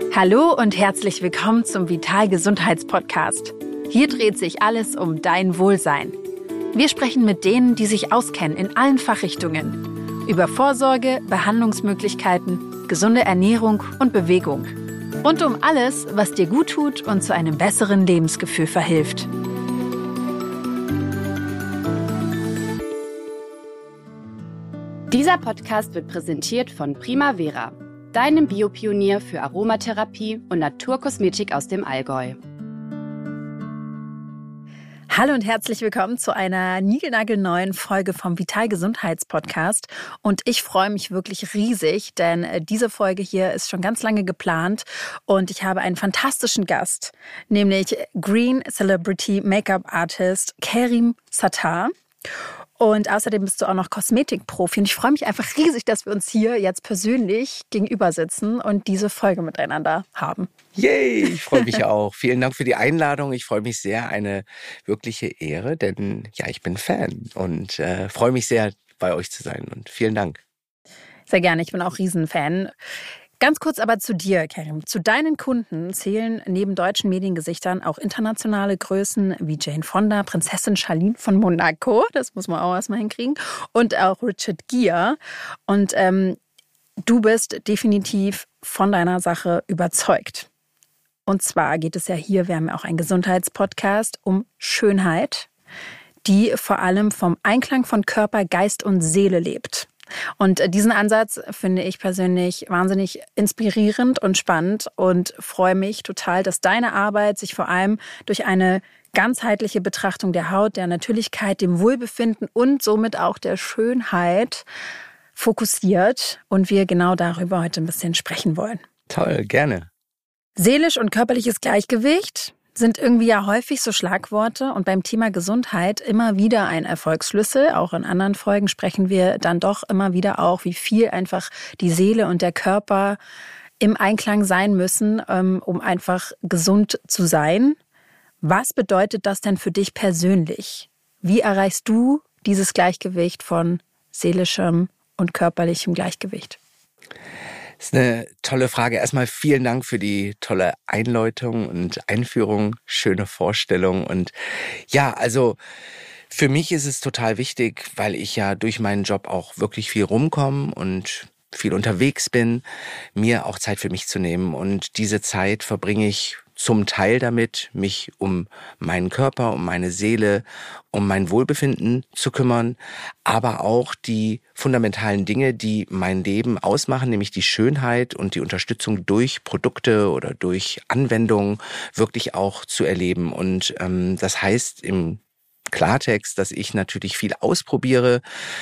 Hallo und herzlich willkommen zum Vital Gesundheitspodcast. Hier dreht sich alles um dein Wohlsein. Wir sprechen mit denen, die sich auskennen in allen Fachrichtungen. Über Vorsorge, Behandlungsmöglichkeiten, gesunde Ernährung und Bewegung. Und um alles, was dir gut tut und zu einem besseren Lebensgefühl verhilft. Dieser Podcast wird präsentiert von Primavera, deinem Biopionier für Aromatherapie und Naturkosmetik aus dem Allgäu. Hallo und herzlich willkommen zu einer niegelnagelneuen Folge vom Vital Gesundheitspodcast. Und ich freue mich wirklich riesig, denn diese Folge hier ist schon ganz lange geplant und ich habe einen fantastischen Gast, nämlich Green Celebrity Make-up Artist Kerim Sattar. Und außerdem bist du auch noch Kosmetikprofi. Und ich freue mich einfach riesig, dass wir uns hier jetzt persönlich gegenüber sitzen und diese Folge miteinander haben. Yay, ich freue mich auch. Vielen Dank für die Einladung. Ich freue mich sehr, eine wirkliche Ehre, denn ja, ich bin Fan und freue mich sehr, bei euch zu sein. Und vielen Dank. Sehr gerne, ich bin auch Riesenfan. Ganz kurz aber zu dir, Kerim. Zu deinen Kunden zählen neben deutschen Mediengesichtern auch internationale Größen wie Jane Fonda, Prinzessin Charlene von Monaco, das muss man auch erstmal hinkriegen, und auch Richard Gere. Und du bist definitiv von deiner Sache überzeugt. Und zwar geht es ja hier, wir haben ja auch einen Gesundheitspodcast, um Schönheit, die vor allem vom Einklang von Körper, Geist und Seele lebt. Und diesen Ansatz finde ich persönlich wahnsinnig inspirierend und spannend und freue mich total, dass deine Arbeit sich vor allem durch eine ganzheitliche Betrachtung der Haut, der Natürlichkeit, dem Wohlbefinden und somit auch der Schönheit fokussiert und wir genau darüber heute ein bisschen sprechen wollen. Toll, gerne. Seelisch und körperliches Gleichgewicht sind irgendwie ja häufig so Schlagworte und beim Thema Gesundheit immer wieder ein Erfolgsschlüssel. Auch in anderen Folgen sprechen wir dann doch immer wieder auch, wie viel einfach die Seele und der Körper im Einklang sein müssen, um einfach gesund zu sein. Was bedeutet das denn für dich persönlich? Wie erreichst du dieses Gleichgewicht von seelischem und körperlichem Gleichgewicht? Das ist eine tolle Frage. Erstmal vielen Dank für die tolle Einleitung und Einführung, schöne Vorstellung. Und ja, also für mich ist es total wichtig, weil ich ja durch meinen Job auch wirklich viel rumkomme und viel unterwegs bin, mir auch Zeit für mich zu nehmen. Und diese Zeit verbringe ich zum Teil damit, mich um meinen Körper, um meine Seele, um mein Wohlbefinden zu kümmern, aber auch die fundamentalen Dinge, die mein Leben ausmachen, nämlich die Schönheit und die Unterstützung durch Produkte oder durch Anwendungen wirklich auch zu erleben. Und das heißt im Klartext, dass ich natürlich viel ausprobiere,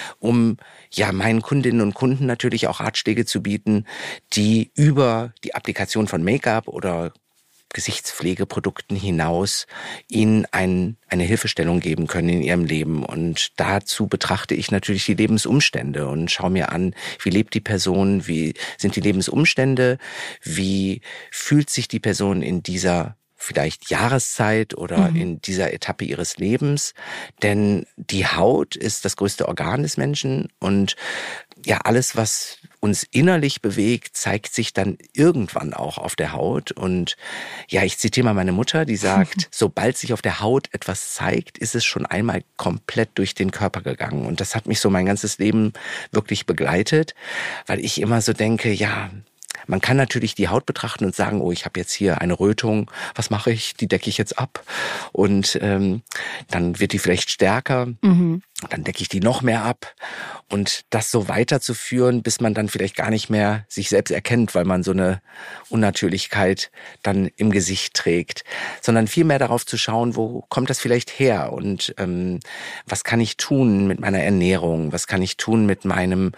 um ja meinen Kundinnen und Kunden natürlich auch Ratschläge zu bieten, die über die Applikation von Make-up oder Gesichtspflegeprodukten hinaus ihnen eine Hilfestellung geben können in ihrem Leben. Und dazu betrachte ich natürlich die Lebensumstände und schaue mir an, wie lebt die Person, wie sind die Lebensumstände, wie fühlt sich die Person in dieser vielleicht Jahreszeit oder in dieser Etappe ihres Lebens. Denn die Haut ist das größte Organ des Menschen und ja, alles, was uns innerlich bewegt, zeigt sich dann irgendwann auch auf der Haut. Und ja, ich zitiere mal meine Mutter, die sagt, sobald sich auf der Haut etwas zeigt, ist es schon einmal komplett durch den Körper gegangen. Und das hat mich so mein ganzes Leben wirklich begleitet, weil ich immer so denke, ja, man kann natürlich die Haut betrachten und sagen, oh, ich habe jetzt hier eine Rötung, was mache ich? Die decke ich jetzt ab und dann wird die vielleicht stärker, dann decke ich die noch mehr ab und das so weiterzuführen, bis man dann vielleicht gar nicht mehr sich selbst erkennt, weil man so eine Unnatürlichkeit dann im Gesicht trägt, sondern viel mehr darauf zu schauen, wo kommt das vielleicht her und was kann ich tun mit meiner Ernährung, was kann ich tun mit meinem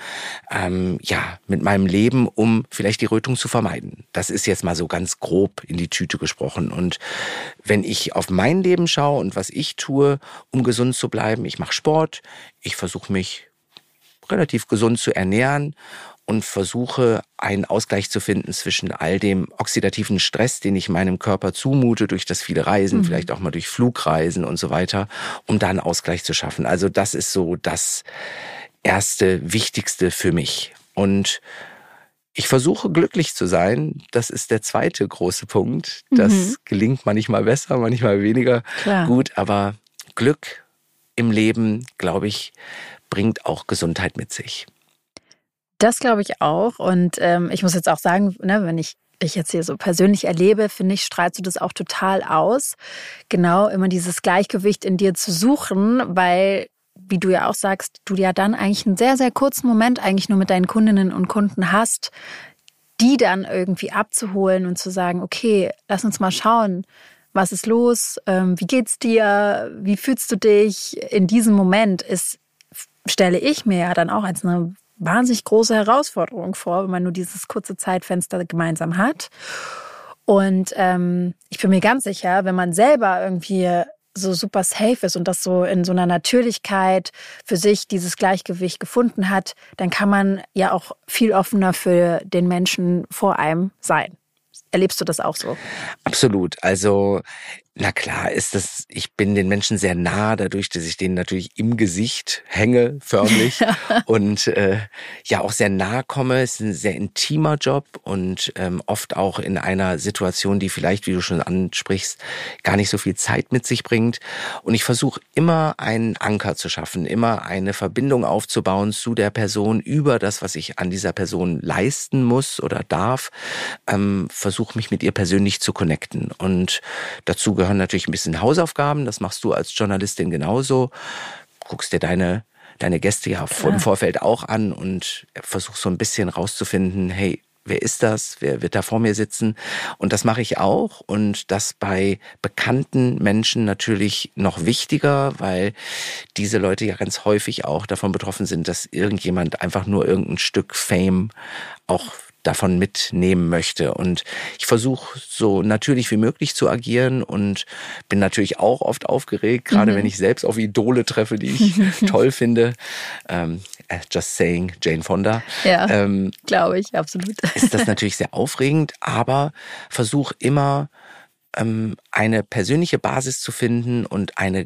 mit meinem Leben, um vielleicht die Rötung zu vermeiden. Das ist jetzt mal so ganz grob in die Tüte gesprochen. Und wenn ich auf mein Leben schaue und was ich tue, um gesund zu bleiben, ich mache Sport, ich versuche mich relativ gesund zu ernähren und versuche einen Ausgleich zu finden zwischen all dem oxidativen Stress, den ich meinem Körper zumute durch das viele Reisen, vielleicht auch mal durch Flugreisen und so weiter, um da einen Ausgleich zu schaffen. Also das ist so das erste, wichtigste für mich. Und ich versuche glücklich zu sein. Das ist der zweite große Punkt. Das gelingt manchmal besser, manchmal weniger gut. Aber Glück im Leben, glaube ich, bringt auch Gesundheit mit sich. Das glaube ich auch. Und ich muss jetzt auch sagen, ne, wenn ich dich jetzt hier so persönlich erlebe, finde ich, strahlst du das auch total aus. Genau, immer dieses Gleichgewicht in dir zu suchen, weil, wie du ja auch sagst, du ja dann eigentlich einen sehr, sehr kurzen Moment eigentlich nur mit deinen Kundinnen und Kunden hast, die dann irgendwie abzuholen und zu sagen, okay, lass uns mal schauen, was ist los, wie geht's dir, wie fühlst du dich in diesem Moment, stelle ich mir ja dann auch als eine wahnsinnig große Herausforderung vor, wenn man nur dieses kurze Zeitfenster gemeinsam hat. Und ich bin mir ganz sicher, wenn man selber irgendwie so super safe ist und das so in so einer Natürlichkeit für sich dieses Gleichgewicht gefunden hat, dann kann man ja auch viel offener für den Menschen vor einem sein. Erlebst du das auch so? Absolut. Also, na klar ist das, ich bin den Menschen sehr nah, dadurch, dass ich denen natürlich im Gesicht hänge, förmlich, und ja auch sehr nahe komme. Es ist ein sehr intimer Job und oft auch in einer Situation, die vielleicht, wie du schon ansprichst, gar nicht so viel Zeit mit sich bringt. Und ich versuche immer einen Anker zu schaffen, immer eine Verbindung aufzubauen zu der Person über das, was ich an dieser Person leisten muss oder darf. Versuche mich mit ihr persönlich zu connecten. Und dazu gehören natürlich ein bisschen Hausaufgaben. Das machst du als Journalistin genauso. Guckst dir deine Gäste ja im Vorfeld auch an und versuchst so ein bisschen rauszufinden, hey, wer ist das? Wer wird da vor mir sitzen? Und das mache ich auch. Und das bei bekannten Menschen natürlich noch wichtiger, weil diese Leute ja ganz häufig auch davon betroffen sind, dass irgendjemand einfach nur irgendein Stück Fame auch davon mitnehmen möchte. Und ich versuche so natürlich wie möglich zu agieren und bin natürlich auch oft aufgeregt, gerade wenn ich selbst auf Idole treffe, die ich toll finde. Just saying, Jane Fonda. Ja, glaube ich, absolut. Ist das natürlich sehr aufregend, aber versuche immer eine persönliche Basis zu finden und eine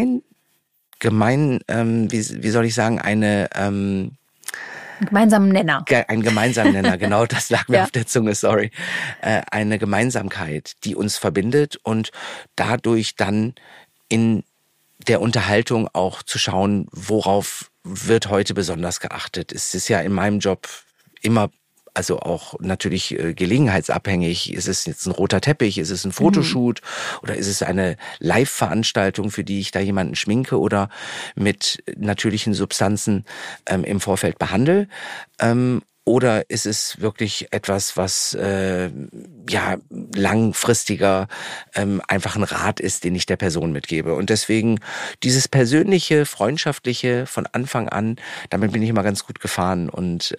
wie soll ich sagen, gemeinsamen Nenner. Ein gemeinsamen Nenner, genau, das lag mir auf der Zunge, sorry. Eine Gemeinsamkeit, die uns verbindet und dadurch dann in der Unterhaltung auch zu schauen, worauf wird heute besonders geachtet. Es ist ja in meinem Job immer, also auch natürlich gelegenheitsabhängig. Ist es jetzt ein roter Teppich? Ist es ein Fotoshoot? Oder ist es eine Live-Veranstaltung, für die ich da jemanden schminke oder mit natürlichen Substanzen im Vorfeld behandle? Oder ist es wirklich etwas, was langfristiger einfach ein Rat ist, den ich der Person mitgebe? Und deswegen dieses persönliche, freundschaftliche von Anfang an, damit bin ich immer ganz gut gefahren. Und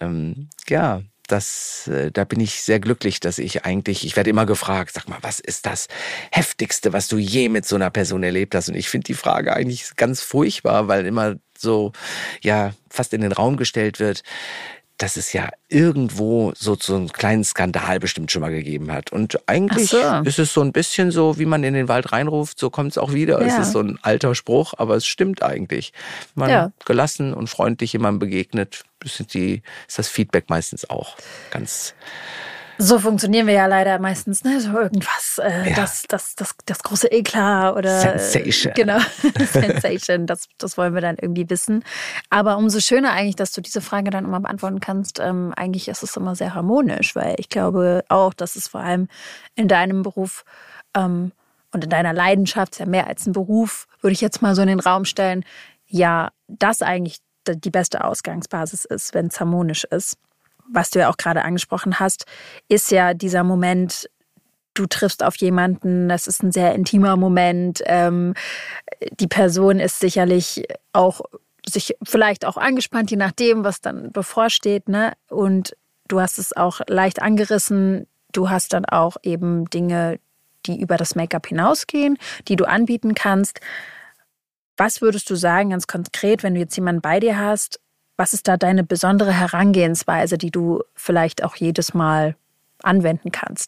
da bin ich sehr glücklich, dass ich werde immer gefragt, sag mal, was ist das Heftigste, was du je mit so einer Person erlebt hast? Und ich finde die Frage eigentlich ganz furchtbar, weil immer so, fast in den Raum gestellt wird, dass es ja irgendwo so einen kleinen Skandal bestimmt schon mal gegeben hat. Und eigentlich ist es so ein bisschen so, wie man in den Wald reinruft, so kommt es auch wieder. Ja. Es ist so ein alter Spruch, aber es stimmt eigentlich. Wenn man gelassen und freundlich jemandem begegnet, ist das Feedback meistens auch ganz... So funktionieren wir ja leider meistens, ne? So irgendwas, das große Eklat oder Sensation. Genau, Sensation, das wollen wir dann irgendwie wissen. Aber umso schöner eigentlich, dass du diese Frage dann immer beantworten kannst. Eigentlich ist es immer sehr harmonisch, weil ich glaube auch, dass es vor allem in deinem Beruf und in deiner Leidenschaft, ja mehr als ein Beruf, würde ich jetzt mal so in den Raum stellen, ja, das eigentlich die beste Ausgangsbasis ist, wenn es harmonisch ist. Was du ja auch gerade angesprochen hast, ist ja dieser Moment, du triffst auf jemanden, das ist ein sehr intimer Moment. Die Person ist sicherlich auch sich vielleicht auch angespannt, je nachdem, was dann bevorsteht, ne? Und du hast es auch leicht angerissen. Du hast dann auch eben Dinge, die über das Make-up hinausgehen, die du anbieten kannst. Was würdest du sagen, ganz konkret, wenn du jetzt jemanden bei dir hast? Was ist da deine besondere Herangehensweise, die du vielleicht auch jedes Mal anwenden kannst?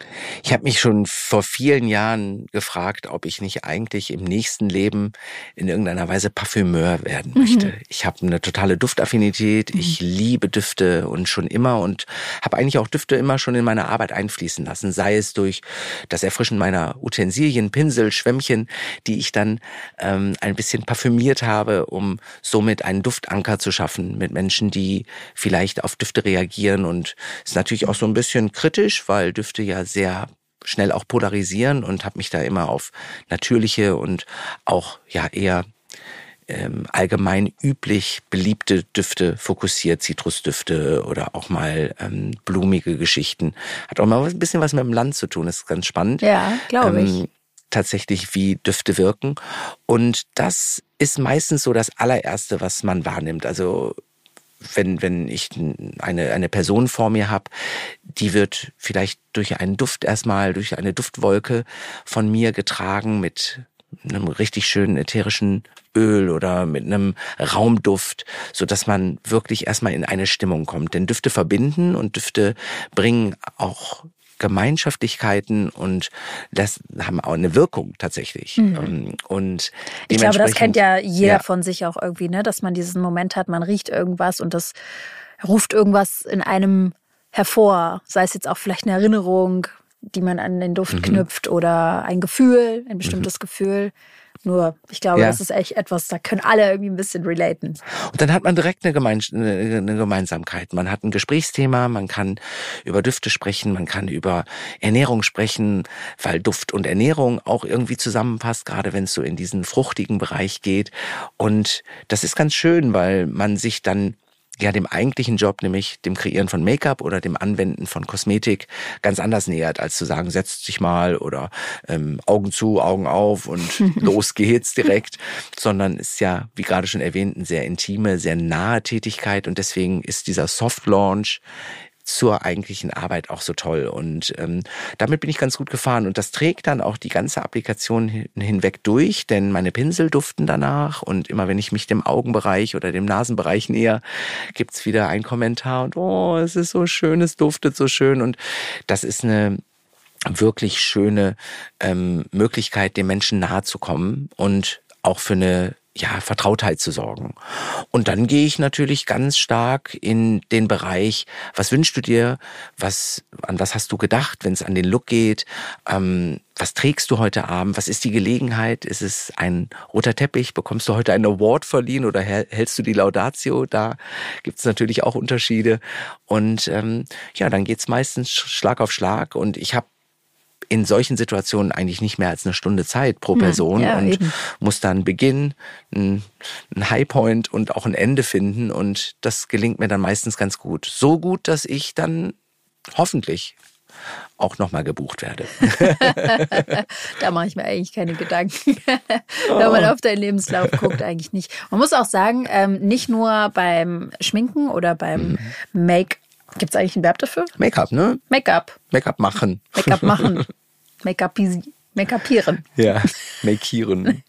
Ich habe mich schon vor vielen Jahren gefragt, ob ich nicht eigentlich im nächsten Leben in irgendeiner Weise Parfümeur werden möchte. Ich habe eine totale Duftaffinität, ich liebe Düfte und schon immer und habe eigentlich auch Düfte immer schon in meine Arbeit einfließen lassen, sei es durch das Erfrischen meiner Utensilien, Pinsel, Schwämmchen, die ich dann ein bisschen parfümiert habe, um somit einen Duftanker zu schaffen mit Menschen, die vielleicht auf Düfte reagieren, und ist natürlich auch so ein bisschen kritisch, weil Düfte ja sehr schnell auch polarisieren, und habe mich da immer auf natürliche und auch ja eher allgemein üblich beliebte Düfte fokussiert, Zitrusdüfte oder auch mal blumige Geschichten. Hat auch mal ein bisschen was mit dem Land zu tun, das ist ganz spannend. Ja, glaube ich. Tatsächlich, wie Düfte wirken. Und das ist meistens so das allererste, was man wahrnimmt. Also wenn ich eine Person vor mir habe, die wird vielleicht durch einen Duft erstmal, durch eine Duftwolke von mir getragen mit einem richtig schönen ätherischen Öl oder mit einem Raumduft, so dass man wirklich erstmal in eine Stimmung kommt. Denn Düfte verbinden und Düfte bringen auch Gemeinschaftlichkeiten, und das haben auch eine Wirkung tatsächlich. Und ich glaube, das kennt ja jeder von sich auch irgendwie, ne? Dass man diesen Moment hat, man riecht irgendwas und das ruft irgendwas in einem hervor. Sei es jetzt auch vielleicht eine Erinnerung, die man an den Duft knüpft, oder ein Gefühl, ein bestimmtes Gefühl. Nur, ich glaube, das ist echt etwas, da können alle irgendwie ein bisschen relaten. Und dann hat man direkt eine Gemeinsamkeit. Man hat ein Gesprächsthema, man kann über Düfte sprechen, man kann über Ernährung sprechen, weil Duft und Ernährung auch irgendwie zusammenpasst, gerade wenn es so in diesen fruchtigen Bereich geht. Und das ist ganz schön, weil man sich dann dem eigentlichen Job, nämlich dem Kreieren von Make-up oder dem Anwenden von Kosmetik, ganz anders nähert, als zu sagen, setzt sich mal oder Augen zu, Augen auf und los geht's direkt, sondern ist ja, wie gerade schon erwähnt, eine sehr intime, sehr nahe Tätigkeit, und deswegen ist dieser Soft-Launch zur eigentlichen Arbeit auch so toll, und damit bin ich ganz gut gefahren, und das trägt dann auch die ganze Applikation hinweg durch, denn meine Pinsel duften danach, und immer wenn ich mich dem Augenbereich oder dem Nasenbereich näher, gibt's wieder einen Kommentar und es ist so schön, es duftet so schön, und das ist eine wirklich schöne Möglichkeit, dem Menschen nahe zu kommen und auch für eine Vertrautheit zu sorgen. Und dann gehe ich natürlich ganz stark in den Bereich, was wünschst du dir, an was hast du gedacht, wenn es an den Look geht, was trägst du heute Abend, was ist die Gelegenheit, ist es ein roter Teppich, bekommst du heute einen Award verliehen oder hältst du die Laudatio, da gibt es natürlich auch Unterschiede, und dann geht's meistens Schlag auf Schlag, und ich habe in solchen Situationen eigentlich nicht mehr als eine Stunde Zeit pro Person und muss dann Beginn, einen Highpoint und auch ein Ende finden, und das gelingt mir dann meistens ganz gut. So gut, dass ich dann hoffentlich auch nochmal gebucht werde. Da mache ich mir eigentlich keine Gedanken. Wenn man auf deinen Lebenslauf guckt, eigentlich nicht. Man muss auch sagen, nicht nur beim Schminken oder beim Make-up. Gibt es eigentlich ein Verb dafür? Make-up, ne? Make-up. Make-up machen. Make-up machen. Make-upieren. Ja, makieren.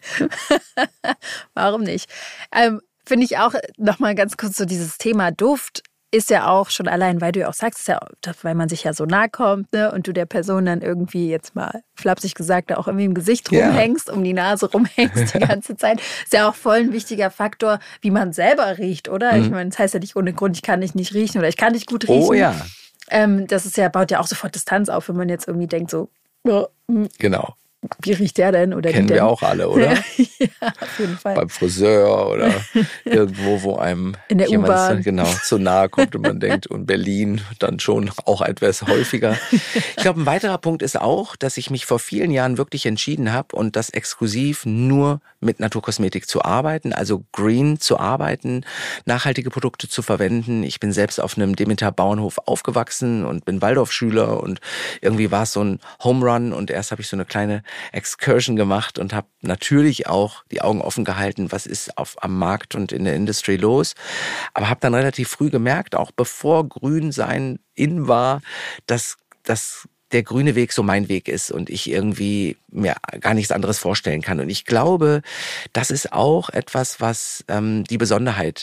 Warum nicht? Finde ich auch nochmal ganz kurz so dieses Thema Duft ist ja auch schon allein, weil du ja auch sagst, ist ja, weil man sich ja so nahe kommt, ne, und du der Person dann irgendwie, jetzt mal flapsig gesagt, da auch irgendwie im Gesicht rumhängst, um die Nase rumhängst die ganze Zeit. Ist ja auch voll ein wichtiger Faktor, wie man selber riecht, oder? Ich meine, das heißt ja nicht ohne Grund, ich kann dich nicht riechen oder ich kann dich gut riechen. Oh ja. Das ist baut ja auch sofort Distanz auf, wenn man jetzt irgendwie denkt so, genau. Wie riecht der denn? Oder kennen wir auch alle, oder? Ja, auf jeden Fall. Beim Friseur oder irgendwo, wo einem in der jemand zu nahe kommt und man denkt, und Berlin dann schon auch etwas häufiger. Ich glaube, ein weiterer Punkt ist auch, dass ich mich vor vielen Jahren wirklich entschieden habe, und das exklusiv nur mit Naturkosmetik zu arbeiten, also green zu arbeiten, nachhaltige Produkte zu verwenden. Ich bin selbst auf einem Demeter-Bauernhof aufgewachsen und bin Waldorfschüler, und irgendwie war es so ein Home Run, und erst habe ich so eine kleine Excursion gemacht und habe natürlich auch die Augen offen gehalten, was ist am Markt und in der Industrie los. Aber habe dann relativ früh gemerkt, auch bevor Grün sein in war, dass der grüne Weg so mein Weg ist und ich irgendwie mir gar nichts anderes vorstellen kann. Und ich glaube, das ist auch etwas, was die Besonderheit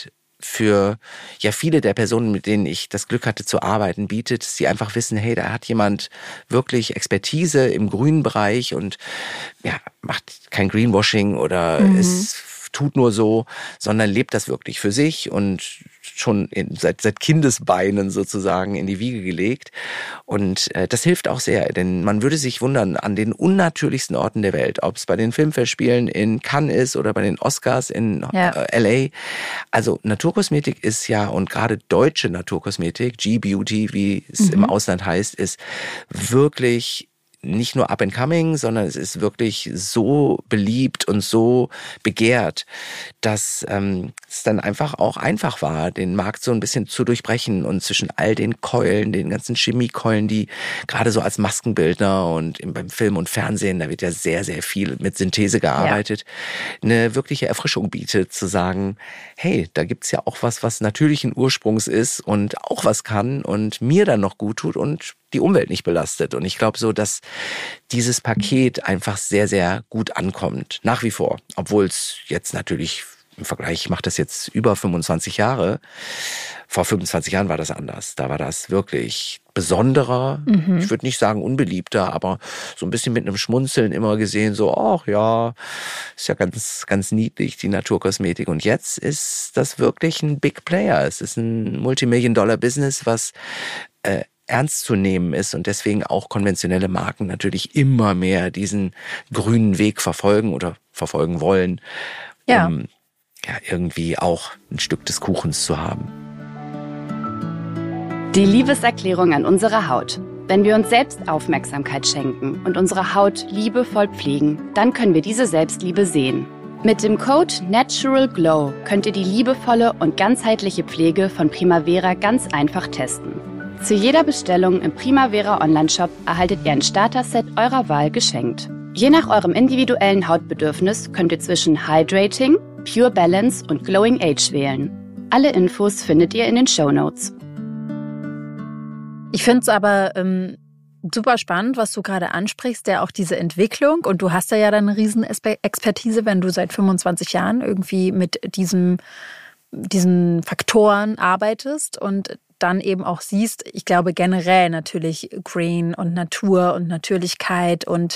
für ja viele der Personen, mit denen ich das Glück hatte zu arbeiten, bietet, dass sie einfach wissen, hey, da hat jemand wirklich Expertise im grünen Bereich und ja, macht kein Greenwashing oder es tut nur so, sondern lebt das wirklich für sich und schon seit Kindesbeinen sozusagen in die Wiege gelegt. Und das hilft auch sehr, denn man würde sich wundern, an den unnatürlichsten Orten der Welt, ob es bei den Filmfestspielen in Cannes ist oder bei den Oscars in LA. Also Naturkosmetik ist ja, und gerade deutsche Naturkosmetik, G-Beauty, wie es im Ausland heißt, ist wirklich nicht nur up and coming, sondern es ist wirklich so beliebt und so begehrt, dass es dann einfach auch einfach war, den Markt so ein bisschen zu durchbrechen und zwischen all den Keulen, den ganzen Chemiekeulen, die gerade so als Maskenbildner und beim Film und Fernsehen, da wird ja sehr, sehr viel mit Synthese gearbeitet, eine wirkliche Erfrischung bietet, zu sagen, hey, da gibt's ja auch was natürlichen Ursprungs ist und auch was kann und mir dann noch gut tut und die Umwelt nicht belastet. Und ich glaube so, dass dieses Paket einfach sehr, sehr gut ankommt. Nach wie vor. Obwohl es jetzt natürlich im Vergleich, ich mache das jetzt über 25 Jahre. Vor 25 Jahren war das anders. Da war das wirklich besonderer. Ich würde nicht sagen unbeliebter, aber so ein bisschen mit einem Schmunzeln immer gesehen, so, ach ja, ist ja ganz, ganz niedlich, die Naturkosmetik. Und jetzt ist das wirklich ein Big Player. Es ist ein Multimillion-Dollar-Business, was ernst zu nehmen ist und deswegen auch konventionelle Marken natürlich immer mehr diesen grünen Weg verfolgen oder verfolgen wollen, um ja irgendwie auch ein Stück des Kuchens zu haben. Die Liebeserklärung an unsere Haut. Wenn wir uns selbst Aufmerksamkeit schenken und unsere Haut liebevoll pflegen, dann können wir diese Selbstliebe sehen. Mit dem Code Natural Glow könnt ihr die liebevolle und ganzheitliche Pflege von Primavera ganz einfach testen. Zu jeder Bestellung im Primavera Onlineshop erhaltet ihr ein Starter-Set eurer Wahl geschenkt. Je nach eurem individuellen Hautbedürfnis könnt ihr zwischen Hydrating, Pure Balance und Glowing Age wählen. Alle Infos findet ihr in den Shownotes. Ich finde es aber super spannend, was du gerade ansprichst, ja auch diese Entwicklung. Und du hast ja dann eine riesen Expertise, wenn du seit 25 Jahren irgendwie mit diesen Faktoren arbeitest und dann eben auch siehst, ich glaube generell natürlich Green und Natur und Natürlichkeit und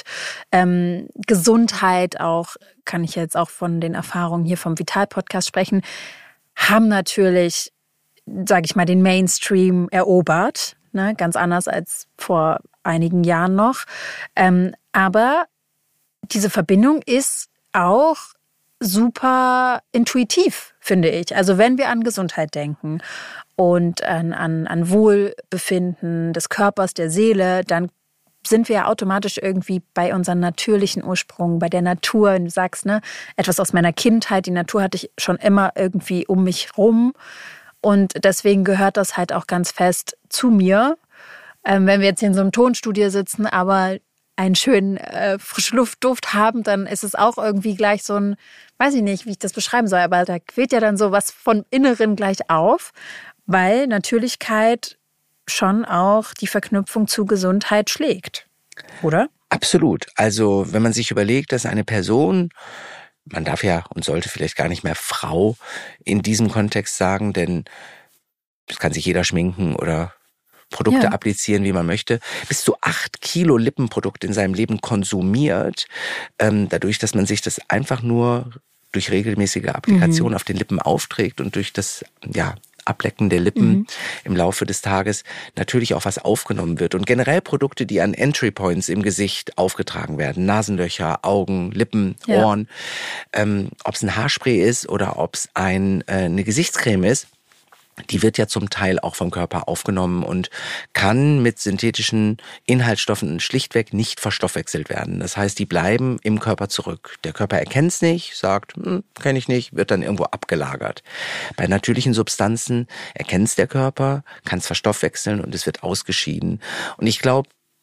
Gesundheit auch, kann ich jetzt auch von den Erfahrungen hier vom Vital-Podcast sprechen, haben natürlich, sage ich mal, den Mainstream erobert, ne? Ganz anders als vor einigen Jahren noch. Aber diese Verbindung ist auch super intuitiv, finde ich. Also wenn wir an Gesundheit denken und an Wohlbefinden des Körpers, der Seele, dann sind wir ja automatisch irgendwie bei unserem natürlichen Ursprung, bei der Natur. Du sagst, ne, etwas aus meiner Kindheit, die Natur hatte ich schon immer irgendwie um mich rum. Und deswegen gehört das halt auch ganz fest zu mir. Wenn wir jetzt hier in so einem Tonstudio sitzen, aber einen schönen Frischluftduft haben, dann ist es auch irgendwie gleich so ein, weiß ich nicht, wie ich das beschreiben soll, aber da quillt ja dann so was von Inneren gleich auf, weil Natürlichkeit schon auch die Verknüpfung zu Gesundheit schlägt, oder? Absolut. Also wenn man sich überlegt, dass eine Person, man darf ja und sollte vielleicht gar nicht mehr Frau in diesem Kontext sagen, denn das kann sich jeder schminken oder Produkte applizieren, wie man möchte, bis zu 8 Kilo Lippenprodukte in seinem Leben konsumiert, dadurch, dass man sich das einfach nur durch regelmäßige Applikation auf den Lippen aufträgt und durch das Ablecken der Lippen im Laufe des Tages natürlich auch was aufgenommen wird. Und generell Produkte, die an Entry Points im Gesicht aufgetragen werden, Nasenlöcher, Augen, Lippen, Ohren, ob es ein Haarspray ist oder ob es eine Gesichtscreme ist, die wird ja zum Teil auch vom Körper aufgenommen und kann mit synthetischen Inhaltsstoffen schlichtweg nicht verstoffwechselt werden. Das heißt, die bleiben im Körper zurück. Der Körper erkennt es nicht, sagt, kenne ich nicht, wird dann irgendwo abgelagert. Bei natürlichen Substanzen erkennt es der Körper, kann es verstoffwechseln und es wird ausgeschieden. Und ich glaube,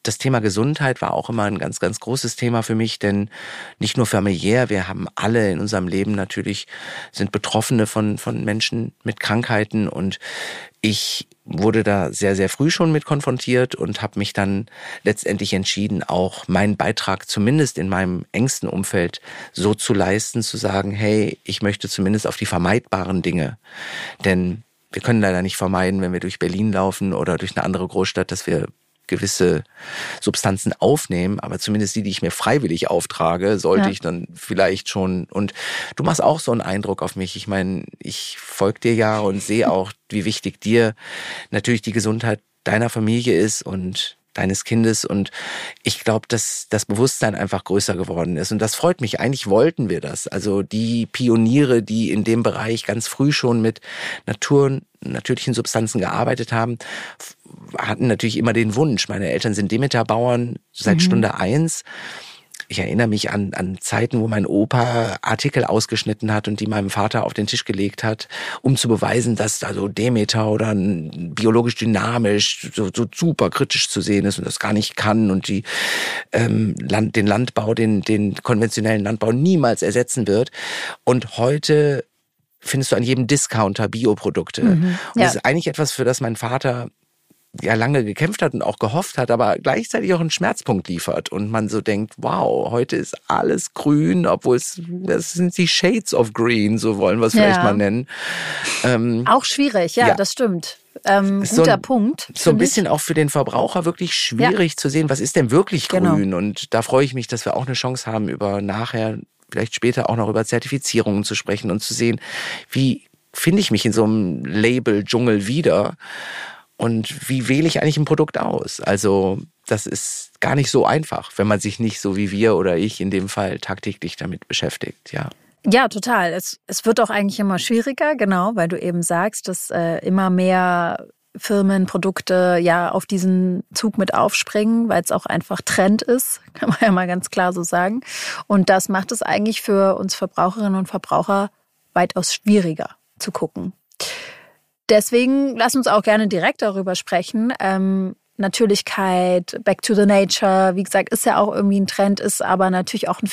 das Thema Gesundheit war auch immer ein ganz, ganz großes Thema für mich, denn nicht nur familiär, wir haben alle in unserem Leben natürlich, sind Betroffene von Menschen mit Krankheiten und ich wurde da sehr, sehr früh schon mit konfrontiert und habe mich dann letztendlich entschieden, auch meinen Beitrag zumindest in meinem engsten Umfeld so zu leisten, zu sagen, hey, ich möchte zumindest auf die vermeidbaren Dinge, denn wir können leider nicht vermeiden, wenn wir durch Berlin laufen oder durch eine andere Großstadt, dass wir gewisse Substanzen aufnehmen, aber zumindest die ich mir freiwillig auftrage, sollte ich dann vielleicht schon. Und du machst auch so einen Eindruck auf mich. Ich meine, ich folge dir ja und sehe auch, wie wichtig dir natürlich die Gesundheit deiner Familie ist und deines Kindes. Und ich glaube, dass das Bewusstsein einfach größer geworden ist. Und das freut mich. Eigentlich wollten wir das. Also die Pioniere, die in dem Bereich ganz früh schon mit natürlichen Substanzen gearbeitet haben, hatten natürlich immer den Wunsch. Meine Eltern sind Demeter-Bauern seit Stunde 1. Ich erinnere mich an Zeiten, wo mein Opa Artikel ausgeschnitten hat und die meinem Vater auf den Tisch gelegt hat, um zu beweisen, dass also Demeter oder biologisch dynamisch so super kritisch zu sehen ist und das gar nicht kann und die den Landbau, den konventionellen Landbau niemals ersetzen wird. Und heute findest du an jedem Discounter Bioprodukte. Und das ist eigentlich etwas, für das mein Vater ja lange gekämpft hat und auch gehofft hat, aber gleichzeitig auch einen Schmerzpunkt liefert. Und man so denkt, wow, heute ist alles grün, obwohl das sind die Shades of Green, so wollen wir es vielleicht mal nennen. Auch schwierig, das stimmt. Guter Punkt. So ein bisschen auch für den Verbraucher wirklich schwierig zu sehen, was ist denn wirklich grün? Und da freue ich mich, dass wir auch eine Chance haben, über nachher, vielleicht später auch noch über Zertifizierungen zu sprechen und zu sehen, wie finde ich mich in so einem Label-Dschungel wieder? Und wie wähle ich eigentlich ein Produkt aus? Also das ist gar nicht so einfach, wenn man sich nicht so wie wir oder ich in dem Fall tagtäglich damit beschäftigt, Ja, total. Es wird auch eigentlich immer schwieriger, genau, weil du eben sagst, dass immer mehr Firmen, Produkte auf diesen Zug mit aufspringen, weil es auch einfach Trend ist, kann man ja mal ganz klar so sagen. Und das macht es eigentlich für uns Verbraucherinnen und Verbraucher weitaus schwieriger zu gucken. Deswegen lass uns auch gerne direkt darüber sprechen. Natürlichkeit, Back to the Nature, wie gesagt, ist ja auch irgendwie ein Trend, ist aber natürlich auch ein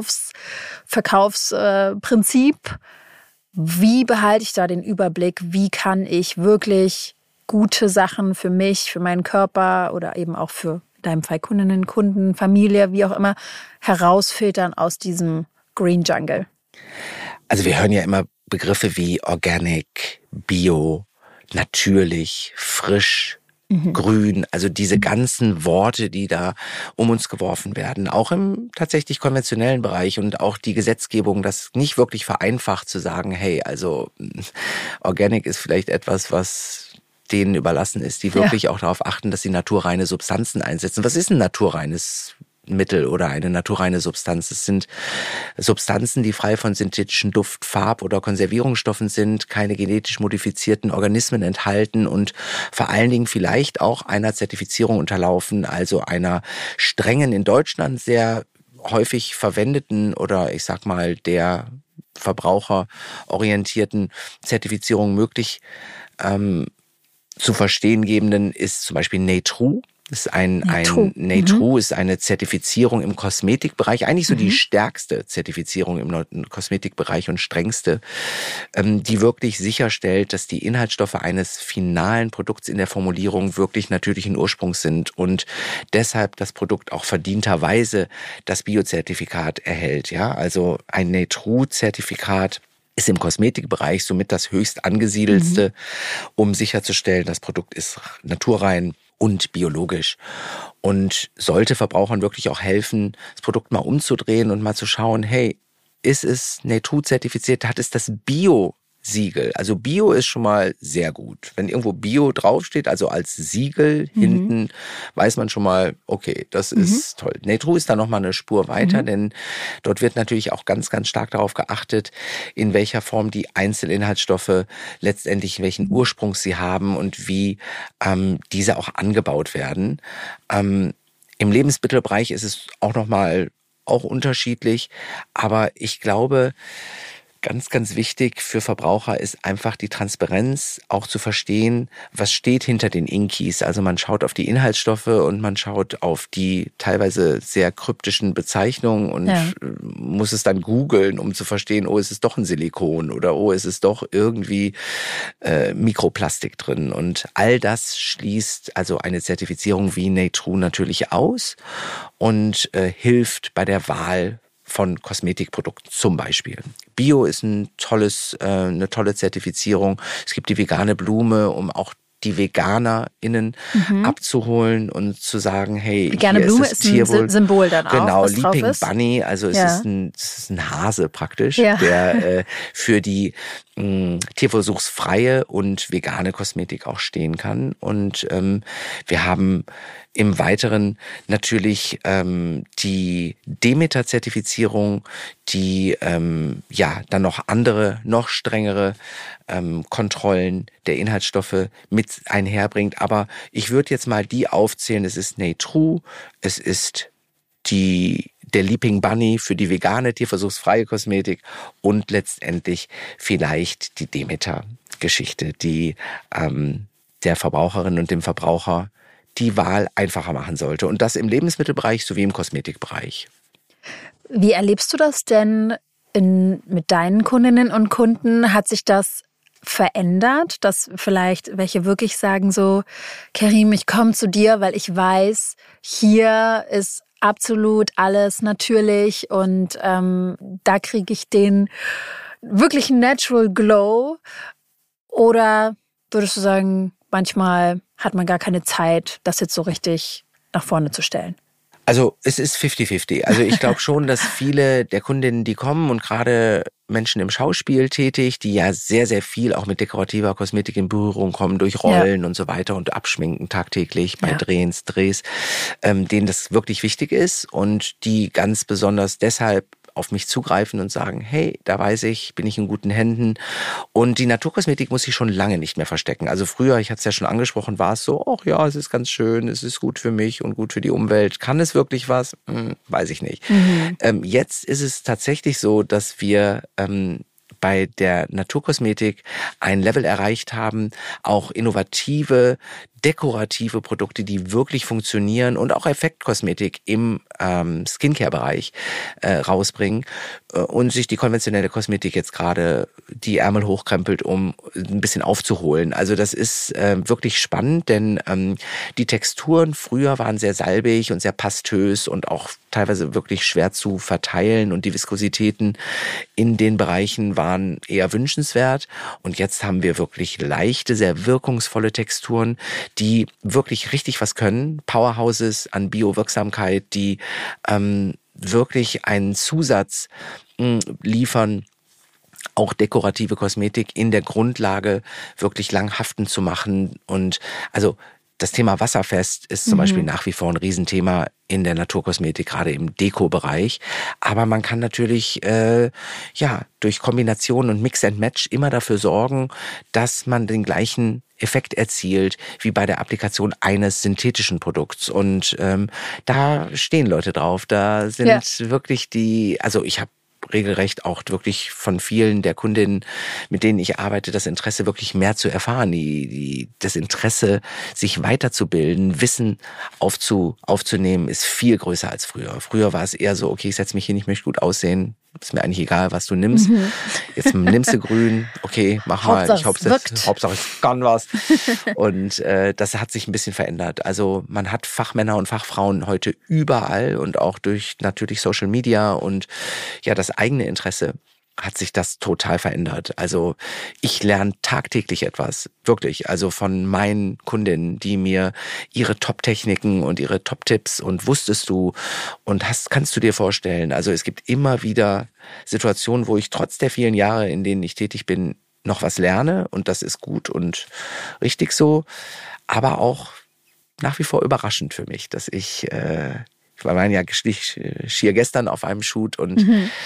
Verkaufsprinzip. Wie behalte ich da den Überblick? Wie kann ich wirklich gute Sachen für mich, für meinen Körper oder eben auch für in deinem Fall Kundinnen, Kunden, Familie, wie auch immer, herausfiltern aus diesem Green Jungle? Also wir hören ja immer Begriffe wie Organic, Bio, natürlich, frisch, grün, also diese ganzen Worte, die da um uns geworfen werden, auch im tatsächlich konventionellen Bereich und auch die Gesetzgebung, das nicht wirklich vereinfacht zu sagen, hey, also Organic ist vielleicht etwas, was denen überlassen ist, die wirklich auch darauf achten, dass sie naturreine Substanzen einsetzen. Was ist ein naturreines Mittel oder eine naturreine Substanz? Es sind Substanzen, die frei von synthetischen Duft-, Farb- oder Konservierungsstoffen sind, keine genetisch modifizierten Organismen enthalten und vor allen Dingen vielleicht auch einer Zertifizierung unterlaufen, also einer strengen, in Deutschland sehr häufig verwendeten oder ich sag mal der verbraucherorientierten Zertifizierung möglich zu verstehen gebenden ist zum Beispiel Natrue. Das ist Natrue ist eine Zertifizierung im Kosmetikbereich, eigentlich so die stärkste Zertifizierung im Kosmetikbereich und strengste, die wirklich sicherstellt, dass die Inhaltsstoffe eines finalen Produkts in der Formulierung wirklich natürlichen Ursprungs sind und deshalb das Produkt auch verdienterweise das Biozertifikat erhält. Ja, also ein Natrue-Zertifikat ist im Kosmetikbereich somit das höchst angesiedelste, um sicherzustellen, das Produkt ist naturrein und biologisch und sollte Verbrauchern wirklich auch helfen, das Produkt mal umzudrehen und mal zu schauen, hey, ist es Natrue zertifiziert, hat es das Bio-Siegel? Also Bio ist schon mal sehr gut. Wenn irgendwo Bio draufsteht, also als Siegel hinten, weiß man schon mal, okay, das ist toll. Natrue ist da nochmal eine Spur weiter, denn dort wird natürlich auch ganz, ganz stark darauf geachtet, in welcher Form die Einzelinhaltsstoffe letztendlich, welchen Ursprung sie haben und wie diese auch angebaut werden. Im Lebensmittelbereich ist es auch nochmal auch unterschiedlich, aber ich glaube, Ganz, ganz wichtig für Verbraucher ist einfach die Transparenz, auch zu verstehen, was steht hinter den Inkies. Also man schaut auf die Inhaltsstoffe und man schaut auf die teilweise sehr kryptischen Bezeichnungen und muss es dann googeln, um zu verstehen, oh, es ist doch ein Silikon oder oh, es ist doch irgendwie Mikroplastik drin. Und all das schließt also eine Zertifizierung wie Nature natürlich aus und hilft bei der Wahl von Kosmetikprodukten zum Beispiel. Bio ist eine tolle Zertifizierung. Es gibt die vegane Blume, um auch die VeganerInnen abzuholen und zu sagen, hey, vegane Blume ist ein Symbol dann auch, genau, was drauf Leaping ist. Bunny, also es ist ein Hase praktisch, der für die tierversuchsfreie und vegane Kosmetik auch stehen kann. Und wir haben im Weiteren natürlich die Demeter-Zertifizierung, die dann noch andere, noch strengere Kontrollen der Inhaltsstoffe mit einherbringt. Aber ich würde jetzt mal die aufzählen. Es ist Nature, es ist der Leaping Bunny für die vegane, tierversuchsfreie Kosmetik und letztendlich vielleicht die Demeter-Geschichte, die der Verbraucherin und dem Verbraucher die Wahl einfacher machen sollte. Und das im Lebensmittelbereich sowie im Kosmetikbereich. Wie erlebst du das denn mit deinen Kundinnen und Kunden? Hat sich das verändert, dass vielleicht welche wirklich sagen so, Kerim, ich komme zu dir, weil ich weiß, hier ist absolut alles natürlich und da kriege ich den wirklichen Natural Glow? Oder würdest du sagen, manchmal hat man gar keine Zeit, das jetzt so richtig nach vorne zu stellen? Also es ist 50-50. Also ich glaube schon, dass viele der Kundinnen, die kommen und gerade Menschen im Schauspiel tätig, die ja sehr, sehr viel auch mit dekorativer Kosmetik in Berührung kommen, durch Rollen und so weiter und abschminken tagtäglich bei Drehs, denen das wirklich wichtig ist und die ganz besonders deshalb auf mich zugreifen und sagen, hey, da weiß ich, bin ich in guten Händen. Und die Naturkosmetik muss ich schon lange nicht mehr verstecken. Also früher, ich hatte es ja schon angesprochen, war es so, ach ja, es ist ganz schön, es ist gut für mich und gut für die Umwelt. Kann es wirklich was? Weiß ich nicht. Jetzt ist es tatsächlich so, dass wir bei der Naturkosmetik ein Level erreicht haben, auch innovative, dekorative Produkte, die wirklich funktionieren und auch Effektkosmetik im Skincare-Bereich rausbringen und sich die konventionelle Kosmetik jetzt gerade die Ärmel hochkrempelt, um ein bisschen aufzuholen. Also das ist wirklich spannend, denn die Texturen früher waren sehr salbig und sehr pastös und auch teilweise wirklich schwer zu verteilen und die Viskositäten in den Bereichen waren eher wünschenswert und jetzt haben wir wirklich leichte, sehr wirkungsvolle Texturen, die wirklich richtig was können. Powerhouses an Biowirksamkeit, die wirklich einen Zusatz liefern, auch dekorative Kosmetik in der Grundlage wirklich lang haften zu machen. Und also das Thema wasserfest ist zum Beispiel nach wie vor ein Riesenthema in der Naturkosmetik, gerade im Deko-Bereich. Aber man kann natürlich durch Kombination und Mix and Match immer dafür sorgen, dass man den gleichen Effekt erzielt wie bei der Applikation eines synthetischen Produkts. Und da stehen Leute drauf. Da sind wirklich also ich habe regelrecht auch wirklich von vielen der Kundinnen, mit denen ich arbeite, das Interesse wirklich mehr zu erfahren, das Interesse, sich weiterzubilden, Wissen aufzunehmen, ist viel größer als früher. Früher war es eher so, okay, ich setze mich hin, ich möchte gut aussehen, ist mir eigentlich egal, was du nimmst. Jetzt nimmst du grün, okay, mach mal. Hauptsache es kann was. Und das hat sich ein bisschen verändert. Also man hat Fachmänner und Fachfrauen heute überall und auch durch natürlich Social Media und ja das eigene Interesse hat sich das total verändert. Also ich lerne tagtäglich etwas, wirklich. Also von meinen Kundinnen, die mir ihre Top-Techniken und ihre Top-Tipps und wusstest du und kannst du dir vorstellen. Also es gibt immer wieder Situationen, wo ich trotz der vielen Jahre, in denen ich tätig bin, noch was lerne und das ist gut und richtig so. Aber auch nach wie vor überraschend für mich, dass ich war ja schier gestern auf einem Shoot und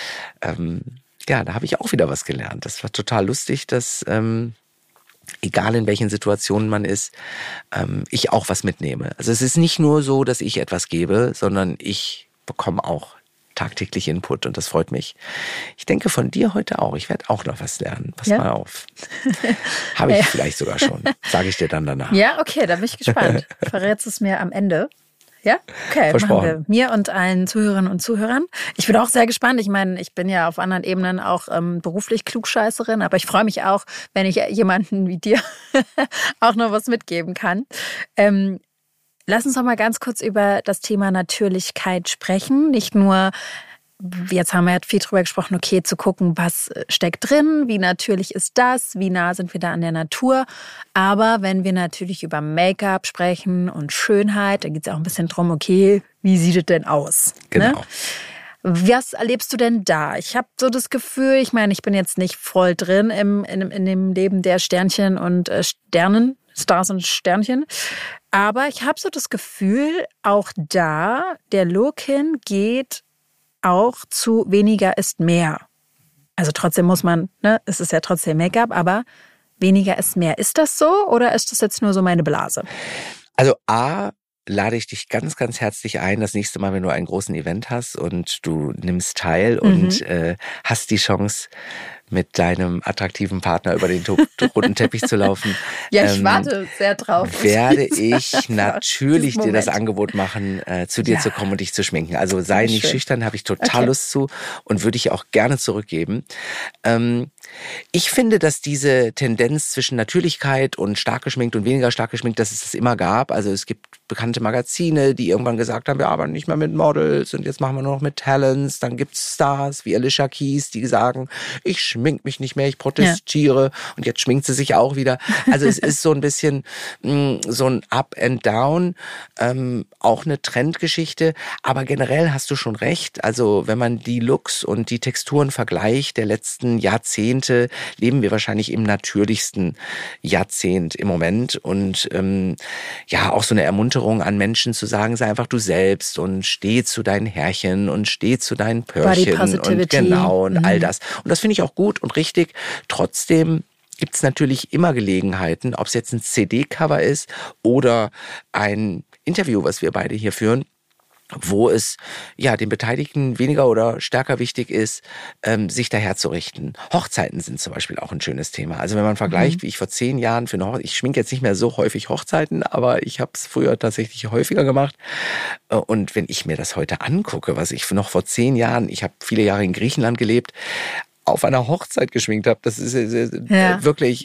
da habe ich auch wieder was gelernt. Das war total lustig, dass egal in welchen Situationen man ist, ich auch was mitnehme. Also es ist nicht nur so, dass ich etwas gebe, sondern ich bekomme auch tagtäglich Input und das freut mich. Ich denke von dir heute auch. Ich werde auch noch was lernen. Pass mal auf. Habe ich vielleicht sogar schon. Sage ich dir dann danach. Ja, okay, da bin ich gespannt. Verrätst es mir am Ende. Ja? Okay, versprochen. Machen wir. Mir und allen Zuhörerinnen und Zuhörern. Ich bin auch sehr gespannt. Ich meine, ich bin ja auf anderen Ebenen auch beruflich Klugscheißerin, aber ich freue mich auch, wenn ich jemanden wie dir auch noch was mitgeben kann. Lass uns doch mal ganz kurz über das Thema Natürlichkeit sprechen. Nicht nur, jetzt haben wir ja viel drüber gesprochen, okay, zu gucken, was steckt drin, wie natürlich ist das, wie nah sind wir da an der Natur. Aber wenn wir natürlich über Make-up sprechen und Schönheit, da geht es auch ein bisschen drum, okay, wie sieht es denn aus? Genau. Ne? Was erlebst du denn da? Ich habe so das Gefühl, ich meine, ich bin jetzt nicht voll drin in dem Leben der Sternchen und Sternen, Stars und Sternchen. Aber ich habe so das Gefühl, auch da, der Look hin geht auch zu weniger ist mehr. Also trotzdem muss man, ne, es ist ja trotzdem Make-up, aber weniger ist mehr. Ist das so oder ist das jetzt nur so meine Blase? Also lade ich dich ganz, ganz herzlich ein, das nächste Mal, wenn du einen großen Event hast und du nimmst teil und hast die Chance, mit deinem attraktiven Partner über den roten Teppich zu laufen. Ja, ich warte sehr drauf. Werde ich natürlich dir das Angebot machen, zu dir zu kommen und dich zu schminken. Also sei nicht schüchtern, habe ich total Lust zu und würde ich auch gerne zurückgeben. Ich finde, dass diese Tendenz zwischen Natürlichkeit und stark geschminkt und weniger stark geschminkt, dass es das immer gab. Also es gibt bekannte Magazine, die irgendwann gesagt haben, wir arbeiten nicht mehr mit Models und jetzt machen wir nur noch mit Talents. Dann gibt es Stars wie Alicia Keys, die sagen, ich schmink mich nicht mehr, ich protestiere und jetzt schminkt sie sich auch wieder. Also es ist so ein bisschen so ein Up and Down, auch eine Trendgeschichte. Aber generell hast du schon recht. Also wenn man die Looks und die Texturen vergleicht der letzten Jahrzehnte, leben wir wahrscheinlich im natürlichsten Jahrzehnt im Moment. Und auch so eine Ermunterung an Menschen zu sagen, sei einfach du selbst und steh zu deinen Härchen und steh zu deinen Pörchen und all das. Und das finde ich auch gut und richtig. Trotzdem gibt es natürlich immer Gelegenheiten, ob es jetzt ein CD-Cover ist oder ein Interview, was wir beide hier führen, wo es den Beteiligten weniger oder stärker wichtig ist, sich daher zu richten. Hochzeiten sind zum Beispiel auch ein schönes Thema. Also wenn man vergleicht, wie ich vor 10 Jahren für eine Hochzeit, ich schminke jetzt nicht mehr so häufig Hochzeiten, aber ich habe es früher tatsächlich häufiger gemacht. Und wenn ich mir das heute angucke, was ich noch vor 10 Jahren, ich habe viele Jahre in Griechenland gelebt, auf einer Hochzeit geschminkt habe, das ist wirklich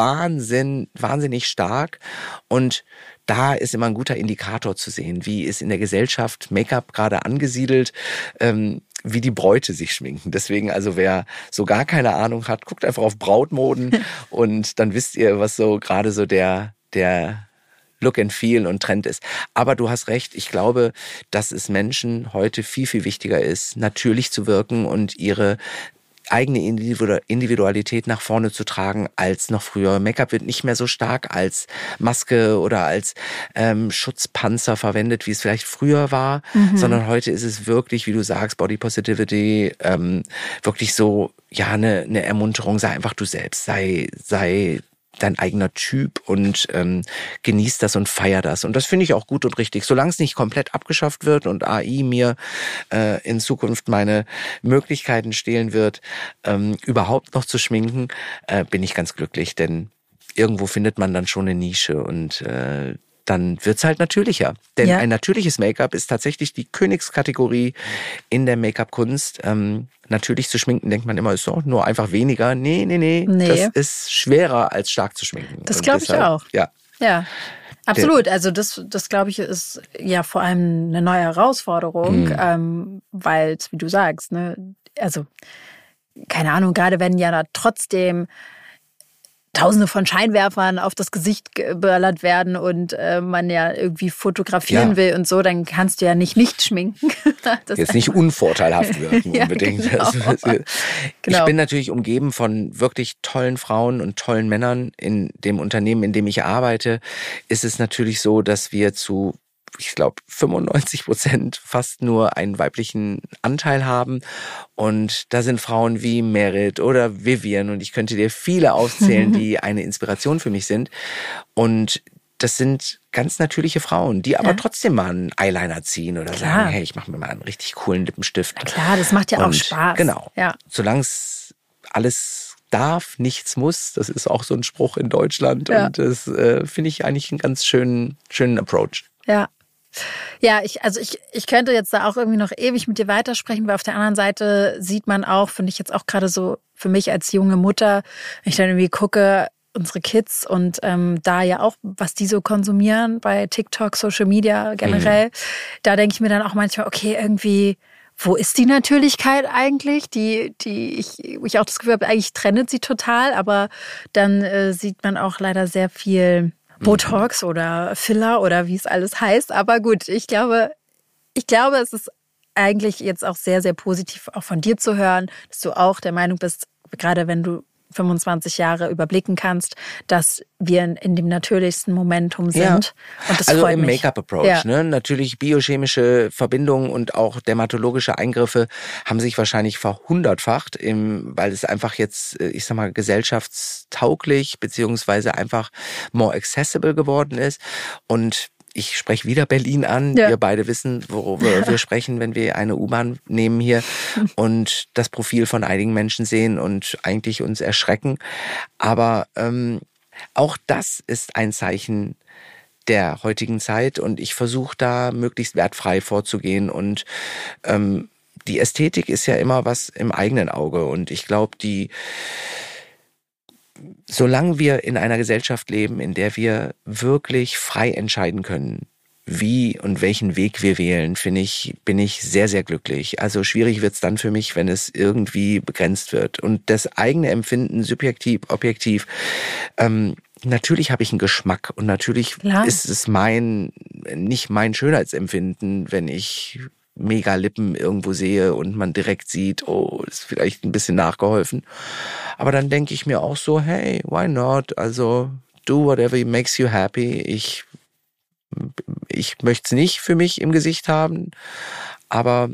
wahnsinnig stark. Und da ist immer ein guter Indikator zu sehen, wie ist in der Gesellschaft Make-up gerade angesiedelt, wie die Bräute sich schminken. Deswegen, also wer so gar keine Ahnung hat, guckt einfach auf Brautmoden und dann wisst ihr, was so gerade so der Look and Feel und Trend ist. Aber du hast recht, ich glaube, dass es Menschen heute viel, viel wichtiger ist, natürlich zu wirken und ihre eigene Individualität nach vorne zu tragen als noch früher. Make-up wird nicht mehr so stark als Maske oder als Schutzpanzer verwendet, wie es vielleicht früher war, sondern heute ist es wirklich, wie du sagst, Body Positivity, wirklich so, eine Ermunterung, sei einfach du selbst, sei dein eigener Typ und genieß das und feier das. Und das finde ich auch gut und richtig. Solange es nicht komplett abgeschafft wird und AI mir in Zukunft meine Möglichkeiten stehlen wird, überhaupt noch zu schminken, bin ich ganz glücklich, denn irgendwo findet man dann schon eine Nische und dann wird's halt natürlicher. Denn ein natürliches Make-up ist tatsächlich die Königskategorie in der Make-up-Kunst. Natürlich zu schminken, denkt man immer, ist doch nur einfach weniger. Nee. Das ist schwerer, als stark zu schminken. Das glaube ich auch. Ja. Absolut. Also das glaube ich, ist ja vor allem eine neue Herausforderung, weil, wie du sagst, ne, also keine Ahnung, gerade wenn ja da trotzdem Tausende von Scheinwerfern auf das Gesicht geböllert werden und man ja irgendwie fotografieren will und so, dann kannst du ja nicht schminken. Das jetzt nicht unvorteilhaft wirken unbedingt. Genau. Ich bin natürlich umgeben von wirklich tollen Frauen und tollen Männern. In dem Unternehmen, in dem ich arbeite, ist es natürlich so, dass wir zu, ich glaube, 95% fast nur einen weiblichen Anteil haben. Und da sind Frauen wie Merit oder Vivian und ich könnte dir viele aufzählen, die eine Inspiration für mich sind. Und das sind ganz natürliche Frauen, die aber trotzdem mal einen Eyeliner ziehen oder sagen, hey, ich mache mir mal einen richtig coolen Lippenstift. Na klar, das macht ja auch Spaß. Genau. Ja. Solange es alles darf, nichts muss, das ist auch so ein Spruch in Deutschland. Ja. Und das finde ich eigentlich einen ganz schönen Approach. Ja. Ja, ich könnte jetzt da auch irgendwie noch ewig mit dir weitersprechen, weil auf der anderen Seite sieht man auch, finde ich jetzt auch gerade so für mich als junge Mutter, wenn ich dann irgendwie gucke, unsere Kids und da ja auch, was die so konsumieren bei TikTok, Social Media generell, da denke ich mir dann auch manchmal, okay, irgendwie, wo ist die Natürlichkeit eigentlich? Wo ich auch das Gefühl habe, eigentlich trennt sie total, aber dann sieht man auch leider sehr viel Botox oder Filler oder wie es alles heißt. Aber gut, ich glaube, es ist eigentlich jetzt auch sehr, sehr positiv auch von dir zu hören, dass du auch der Meinung bist, gerade wenn du 25 Jahre überblicken kannst, dass wir in dem natürlichsten Momentum sind. Ja. Und das also freut im mich. Make-up-Approach. Ne? Natürlich biochemische Verbindungen und auch dermatologische Eingriffe haben sich wahrscheinlich verhundertfacht, weil es einfach jetzt, ich sag mal, gesellschaftstauglich beziehungsweise einfach more accessible geworden ist. Und ich spreche wieder Berlin an. Ja. Wir beide wissen, worüber wir sprechen, wenn wir eine U-Bahn nehmen hier und das Profil von einigen Menschen sehen und eigentlich uns erschrecken. Aber auch das ist ein Zeichen der heutigen Zeit und ich versuche da möglichst wertfrei vorzugehen und die Ästhetik ist ja immer was im eigenen Auge und ich glaube, solange wir in einer Gesellschaft leben, in der wir wirklich frei entscheiden können, wie und welchen Weg wir wählen, bin ich sehr, sehr glücklich. Also schwierig wird's dann für mich, wenn es irgendwie begrenzt wird. Und das eigene Empfinden, subjektiv, objektiv, natürlich habe ich einen Geschmack und natürlich ist es nicht mein Schönheitsempfinden, wenn ich mega Lippen irgendwo sehe und man direkt sieht, oh, ist vielleicht ein bisschen nachgeholfen. Aber dann denke ich mir auch so, hey, why not? Also do whatever makes you happy. Ich möchte es nicht für mich im Gesicht haben, aber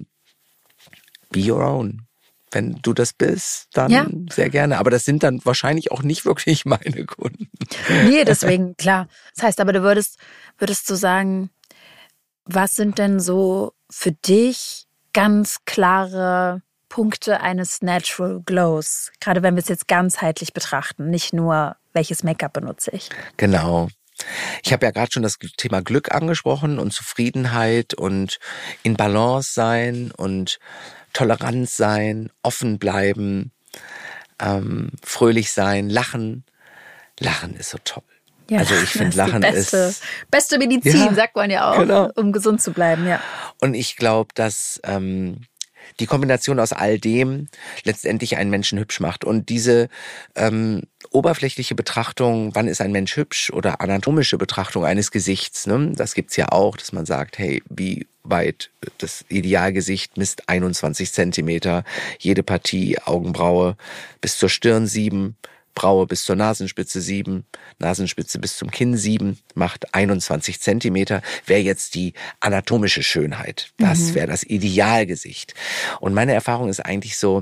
be your own. Wenn du das bist, dann sehr gerne. Aber das sind dann wahrscheinlich auch nicht wirklich meine Kunden. Nee, deswegen, klar. Das heißt aber, du würdest du sagen, was sind denn so für dich ganz klare Punkte eines Natural Glows? Gerade wenn wir es jetzt ganzheitlich betrachten, nicht nur, welches Make-up benutze ich. Genau. Ich habe ja gerade schon das Thema Glück angesprochen und Zufriedenheit und in Balance sein und tolerant sein, offen bleiben, fröhlich sein, lachen. Lachen ist so toll. Ja, also ich finde, Lachen ist beste Medizin, sagt man ja auch, genau, um gesund zu bleiben. Ja. Und ich glaube, dass die Kombination aus all dem letztendlich einen Menschen hübsch macht. Und diese oberflächliche Betrachtung, wann ist ein Mensch hübsch, oder anatomische Betrachtung eines Gesichts, ne? Das gibt's ja auch, dass man sagt, hey, wie weit das Idealgesicht misst 21 Zentimeter, jede Partie Augenbraue bis zur Stirn 7, Braue bis zur Nasenspitze 7, Nasenspitze bis zum Kinn 7, macht 21 Zentimeter, wäre jetzt die anatomische Schönheit. Das wäre das Idealgesicht. Und meine Erfahrung ist eigentlich so,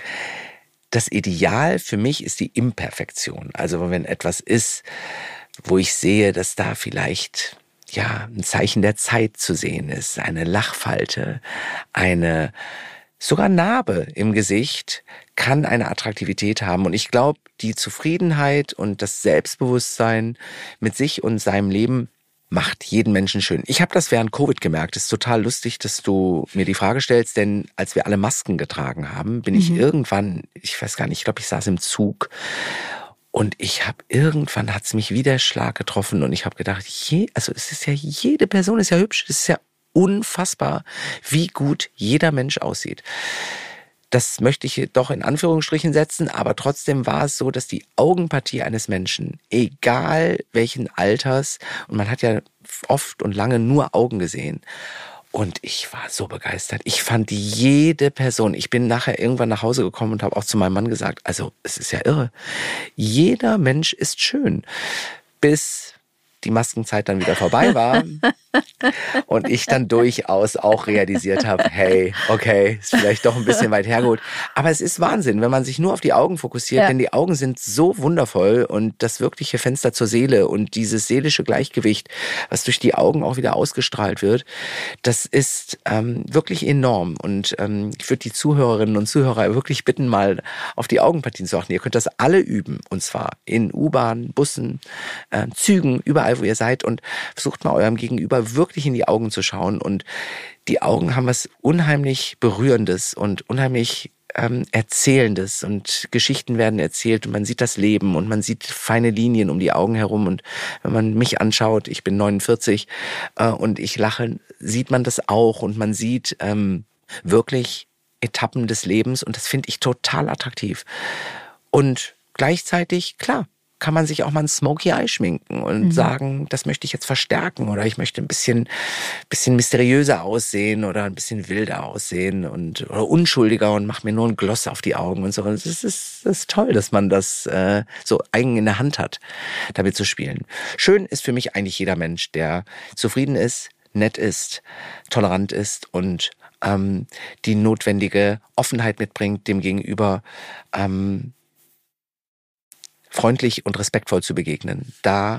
das Ideal für mich ist die Imperfektion. Also wenn etwas ist, wo ich sehe, dass da vielleicht ein Zeichen der Zeit zu sehen ist, eine Lachfalte, eine sogar Narbe im Gesicht kann eine Attraktivität haben. Und ich glaube, die Zufriedenheit und das Selbstbewusstsein mit sich und seinem Leben macht jeden Menschen schön. Ich habe das während Covid gemerkt. Es ist total lustig, dass du mir die Frage stellst, denn als wir alle Masken getragen haben, bin ich irgendwann, ich weiß gar nicht, ich glaube, ich saß im Zug und irgendwann hat's mich wie der Schlag getroffen und ich habe gedacht, jede Person ist ja hübsch, es ist ja unfassbar, wie gut jeder Mensch aussieht. Das möchte ich doch in Anführungsstrichen setzen, aber trotzdem war es so, dass die Augenpartie eines Menschen, egal welchen Alters, und man hat ja oft und lange nur Augen gesehen, und ich war so begeistert. Ich fand jede Person, ich bin nachher irgendwann nach Hause gekommen und habe auch zu meinem Mann gesagt, also es ist ja irre, jeder Mensch ist schön, bis die Maskenzeit dann wieder vorbei war und ich dann durchaus auch realisiert habe, hey, okay, ist vielleicht doch ein bisschen weit hergeholt. Aber es ist Wahnsinn, wenn man sich nur auf die Augen fokussiert, denn die Augen sind so wundervoll und das wirkliche Fenster zur Seele und dieses seelische Gleichgewicht, was durch die Augen auch wieder ausgestrahlt wird, das ist wirklich enorm. Und ich würde die Zuhörerinnen und Zuhörer wirklich bitten, mal auf die Augenpartien zu achten. Ihr könnt das alle üben, und zwar in U-Bahn, Bussen, Zügen, überall, wo ihr seid, und versucht mal eurem Gegenüber wirklich in die Augen zu schauen. Und die Augen haben was unheimlich Berührendes und unheimlich Erzählendes, und Geschichten werden erzählt und man sieht das Leben und man sieht feine Linien um die Augen herum. Und wenn man mich anschaut, ich bin 49 und ich lache, sieht man das auch, und man sieht wirklich Etappen des Lebens, und das finde ich total attraktiv. Und gleichzeitig, klar, kann man sich auch mal ein Smoky Eye schminken und sagen, das möchte ich jetzt verstärken, oder ich möchte ein bisschen mysteriöser aussehen oder ein bisschen wilder aussehen oder unschuldiger und mache mir nur ein Gloss auf die Augen und so. Das ist toll, dass man das so eigen in der Hand hat, damit zu spielen. Schön ist für mich eigentlich jeder Mensch, der zufrieden ist, nett ist, tolerant ist und die notwendige Offenheit mitbringt, dem Gegenüber freundlich und respektvoll zu begegnen.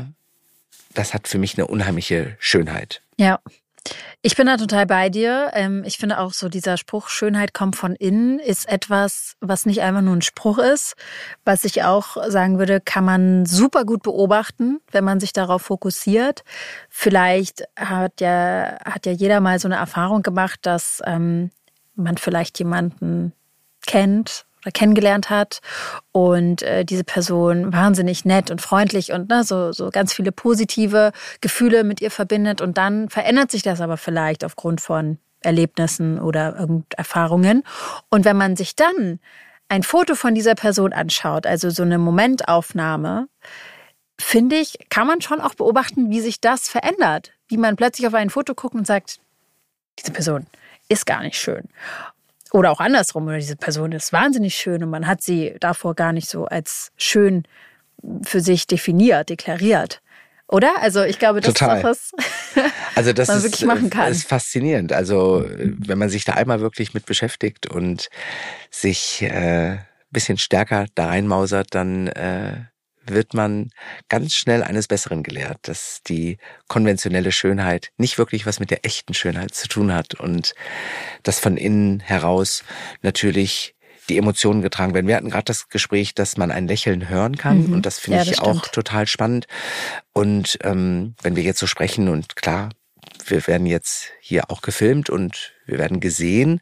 Das hat für mich eine unheimliche Schönheit. Ja, ich bin da total bei dir. Ich finde auch so, dieser Spruch, Schönheit kommt von innen, ist etwas, was nicht einfach nur ein Spruch ist. Was ich auch sagen würde, kann man super gut beobachten, wenn man sich darauf fokussiert. Vielleicht hat ja jeder mal so eine Erfahrung gemacht, dass man vielleicht jemanden kennt oder kennengelernt hat und diese Person wahnsinnig nett und freundlich und so ganz viele positive Gefühle mit ihr verbindet, und dann verändert sich das aber vielleicht aufgrund von Erlebnissen oder Erfahrungen. Und wenn man sich dann ein Foto von dieser Person anschaut, also so eine Momentaufnahme, finde ich, kann man schon auch beobachten, wie sich das verändert. Wie man plötzlich auf ein Foto guckt und sagt, diese Person ist gar nicht schön. Oder auch andersrum, oder diese Person ist wahnsinnig schön und man hat sie davor gar nicht so als schön für sich deklariert. Oder? Also ich glaube, das Total. ist was das man wirklich machen kann. Das ist faszinierend. Also wenn man sich da einmal wirklich mit beschäftigt und sich ein bisschen stärker da reinmausert, dann wird man ganz schnell eines Besseren gelehrt, dass die konventionelle Schönheit nicht wirklich was mit der echten Schönheit zu tun hat und dass von innen heraus natürlich die Emotionen getragen werden. Wir hatten gerade das Gespräch, dass man ein Lächeln hören kann, und das finde ich auch total spannend. Und wenn wir jetzt so sprechen, und klar, wir werden jetzt hier auch gefilmt und wir werden gesehen,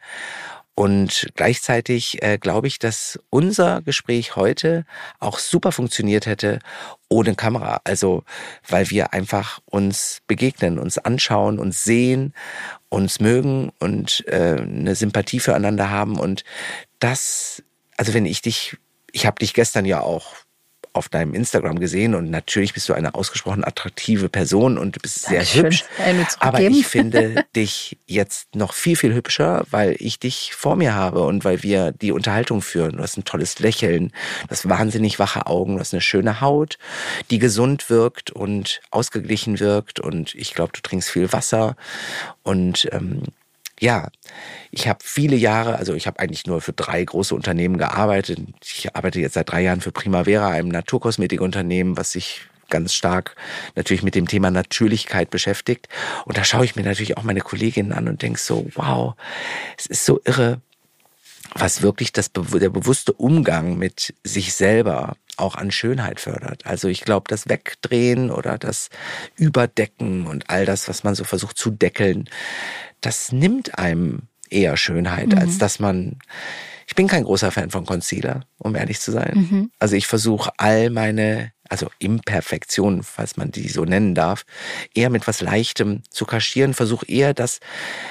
und gleichzeitig glaube ich, dass unser Gespräch heute auch super funktioniert hätte ohne Kamera. Also weil wir einfach uns begegnen, uns anschauen, uns sehen, uns mögen und eine Sympathie füreinander haben. Und das, also wenn ich habe dich gestern ja auch auf deinem Instagram gesehen, und natürlich bist du eine ausgesprochen attraktive Person und du bist sehr hübsch. Aber ich finde dich jetzt noch viel, viel hübscher, weil ich dich vor mir habe und weil wir die Unterhaltung führen. Du hast ein tolles Lächeln, du hast wahnsinnig wache Augen, du hast eine schöne Haut, die gesund wirkt und ausgeglichen wirkt, und ich glaube, du trinkst viel Wasser und ja, ich habe viele Jahre, also ich habe eigentlich nur für 3 große Unternehmen gearbeitet. Ich arbeite jetzt seit 3 Jahren für Primavera, einem Naturkosmetikunternehmen, was sich ganz stark natürlich mit dem Thema Natürlichkeit beschäftigt. Und da schaue ich mir natürlich auch meine Kolleginnen an und denke so, wow, es ist so irre, was wirklich der bewusste Umgang mit sich selber auch an Schönheit fördert. Also ich glaube, das Wegdrehen oder das Überdecken und all das, was man so versucht zu deckeln, das nimmt einem eher Schönheit, als dass man... Ich bin kein großer Fan von Concealer, um ehrlich zu sein. Also ich versuche all meine, Imperfektionen, falls man die so nennen darf, eher mit was Leichtem zu kaschieren, versuche eher das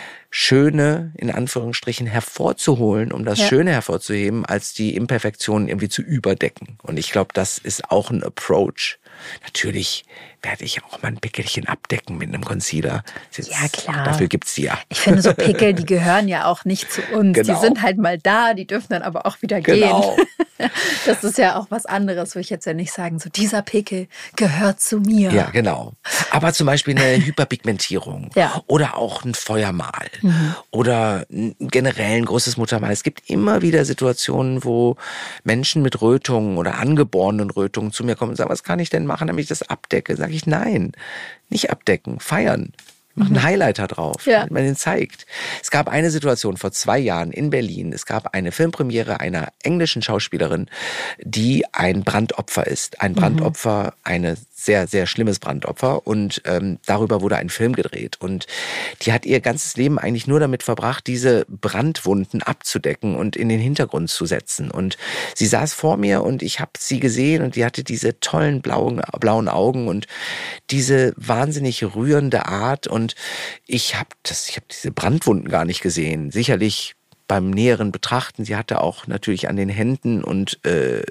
Schöne, in Anführungsstrichen, hervorzuholen, um das Schöne hervorzuheben, als die Imperfektionen irgendwie zu überdecken. Und ich glaube, das ist auch ein Approach, Natürlich werde ich auch mal ein Pickelchen abdecken mit einem Concealer. Ja, klar. Dafür gibt's die ja. Ich finde, so Pickel, die gehören ja auch nicht zu uns. Genau. Die sind halt mal da, die dürfen dann aber auch wieder Genau. gehen. Das ist ja auch was anderes, wo ich jetzt ja nicht sagen, so dieser Pickel gehört zu mir. Ja, genau. Aber zum Beispiel eine Hyperpigmentierung Ja. oder auch ein Feuermal oder generell ein großes Muttermal. Es gibt immer wieder Situationen, wo Menschen mit Rötungen oder angeborenen Rötungen zu mir kommen und sagen, was kann ich denn machen, damit ich das abdecke? Sage ich, nein, nicht abdecken, feiern. Mach einen Highlighter drauf, damit man den zeigt. Es gab eine Situation vor 2 Jahren in Berlin. Es gab eine Filmpremiere einer englischen Schauspielerin, die ein Brandopfer ist. Ein Brandopfer, eine sehr, sehr schlimmes Brandopfer. Und darüber wurde ein Film gedreht. Und die hat ihr ganzes Leben eigentlich nur damit verbracht, diese Brandwunden abzudecken und in den Hintergrund zu setzen. Und sie saß vor mir und ich habe sie gesehen und die hatte diese tollen blauen Augen und diese wahnsinnig rührende Art. Und ich habe diese Brandwunden gar nicht gesehen. Sicherlich beim näheren Betrachten. Sie hatte auch natürlich an den Händen und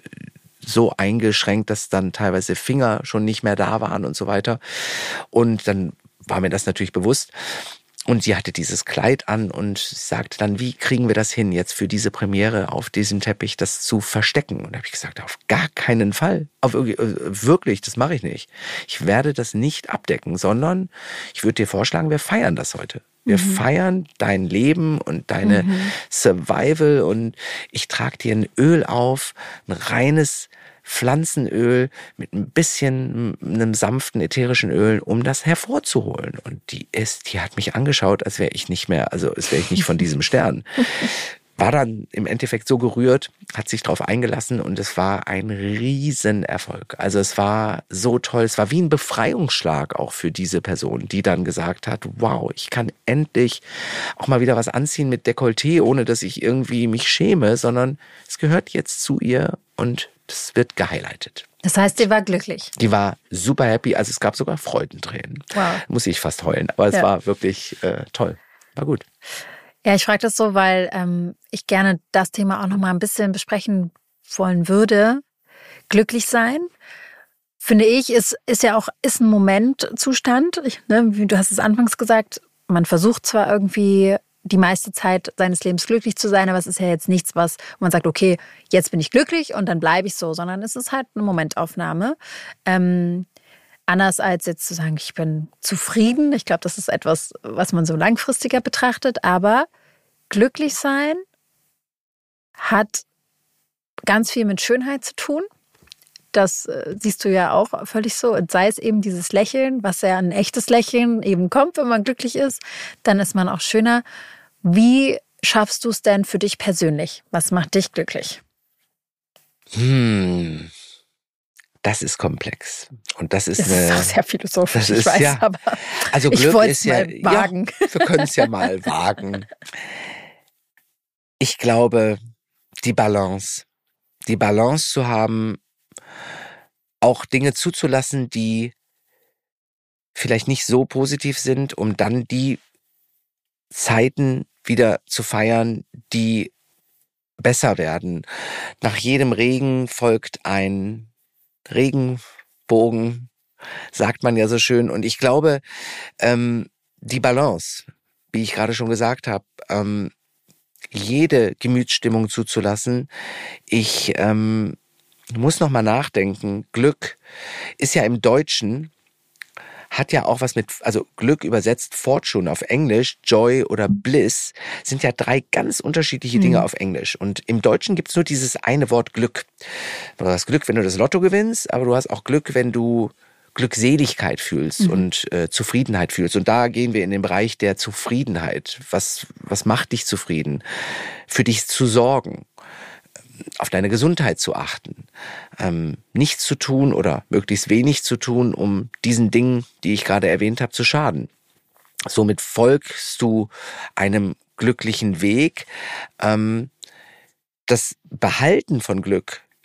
so eingeschränkt, dass dann teilweise Finger schon nicht mehr da waren und so weiter. Und dann war mir das natürlich bewusst. Und sie hatte dieses Kleid an und sagte dann, wie kriegen wir das hin, jetzt für diese Premiere auf diesem Teppich das zu verstecken? Und da habe ich gesagt, auf gar keinen Fall. Wirklich, das mache ich nicht. Ich werde das nicht abdecken, sondern ich würde dir vorschlagen, wir feiern das heute. Wir feiern dein Leben und deine Survival und ich trage dir ein Öl auf, ein reines Pflanzenöl mit ein bisschen einem sanften ätherischen Öl, um das hervorzuholen. Und die hat mich angeschaut, als wäre ich nicht von diesem Stern. War dann im Endeffekt so gerührt, hat sich drauf eingelassen und es war ein Riesenerfolg. Also es war so toll, es war wie ein Befreiungsschlag auch für diese Person, die dann gesagt hat, wow, ich kann endlich auch mal wieder was anziehen mit Dekolleté, ohne dass ich irgendwie mich schäme, sondern es gehört jetzt zu ihr und das wird gehighlightet. Das heißt, sie war glücklich. Die war super happy, also es gab sogar Freudentränen. Wow. Muss ich fast heulen, aber es war wirklich toll, war gut. Ja, ich frage das so, weil ich gerne das Thema auch noch mal ein bisschen besprechen wollen würde. Glücklich sein, finde ich, ist ja auch ein Momentzustand. Du hast es anfangs gesagt, man versucht zwar irgendwie die meiste Zeit seines Lebens glücklich zu sein, aber es ist ja jetzt nichts, wo man sagt, okay, jetzt bin ich glücklich und dann bleibe ich so, sondern es ist halt eine Momentaufnahme. Anders als jetzt zu sagen, ich bin zufrieden. Ich glaube, das ist etwas, was man so langfristiger betrachtet. Aber glücklich sein hat ganz viel mit Schönheit zu tun. Das siehst du ja auch völlig so. Und sei es eben dieses Lächeln, was ja ein echtes Lächeln eben kommt, wenn man glücklich ist, dann ist man auch schöner. Wie schaffst du es denn für dich persönlich? Was macht dich glücklich? Das ist komplex. Und das ist auch sehr philosophisch, ich weiß, ja, aber also ich Glück ist ja, wagen. Ja, wir können es ja mal wagen. Ich glaube, die Balance zu haben, auch Dinge zuzulassen, die vielleicht nicht so positiv sind, um dann die Zeiten wieder zu feiern, die besser werden. Nach jedem Regen folgt ein Regenbogen, sagt man ja so schön. Und ich glaube, die Balance, wie ich gerade schon gesagt habe, jede Gemütsstimmung zuzulassen. Ich muss noch mal nachdenken. Glück ist ja im Deutschen, hat ja auch was mit, also Glück übersetzt Fortune auf Englisch, Joy oder Bliss, sind ja 3 ganz unterschiedliche Dinge auf Englisch. Und im Deutschen gibt's nur dieses eine Wort Glück. Du hast Glück, wenn du das Lotto gewinnst, aber du hast auch Glück, wenn du Glückseligkeit fühlst und Zufriedenheit fühlst. Und da gehen wir in den Bereich der Zufriedenheit. Was macht dich zufrieden? Für dich zu sorgen, auf deine Gesundheit zu achten, nichts zu tun oder möglichst wenig zu tun, um diesen Dingen, die ich gerade erwähnt habe, zu schaden. Somit folgst du einem glücklichen Weg. Das Behalten von Glück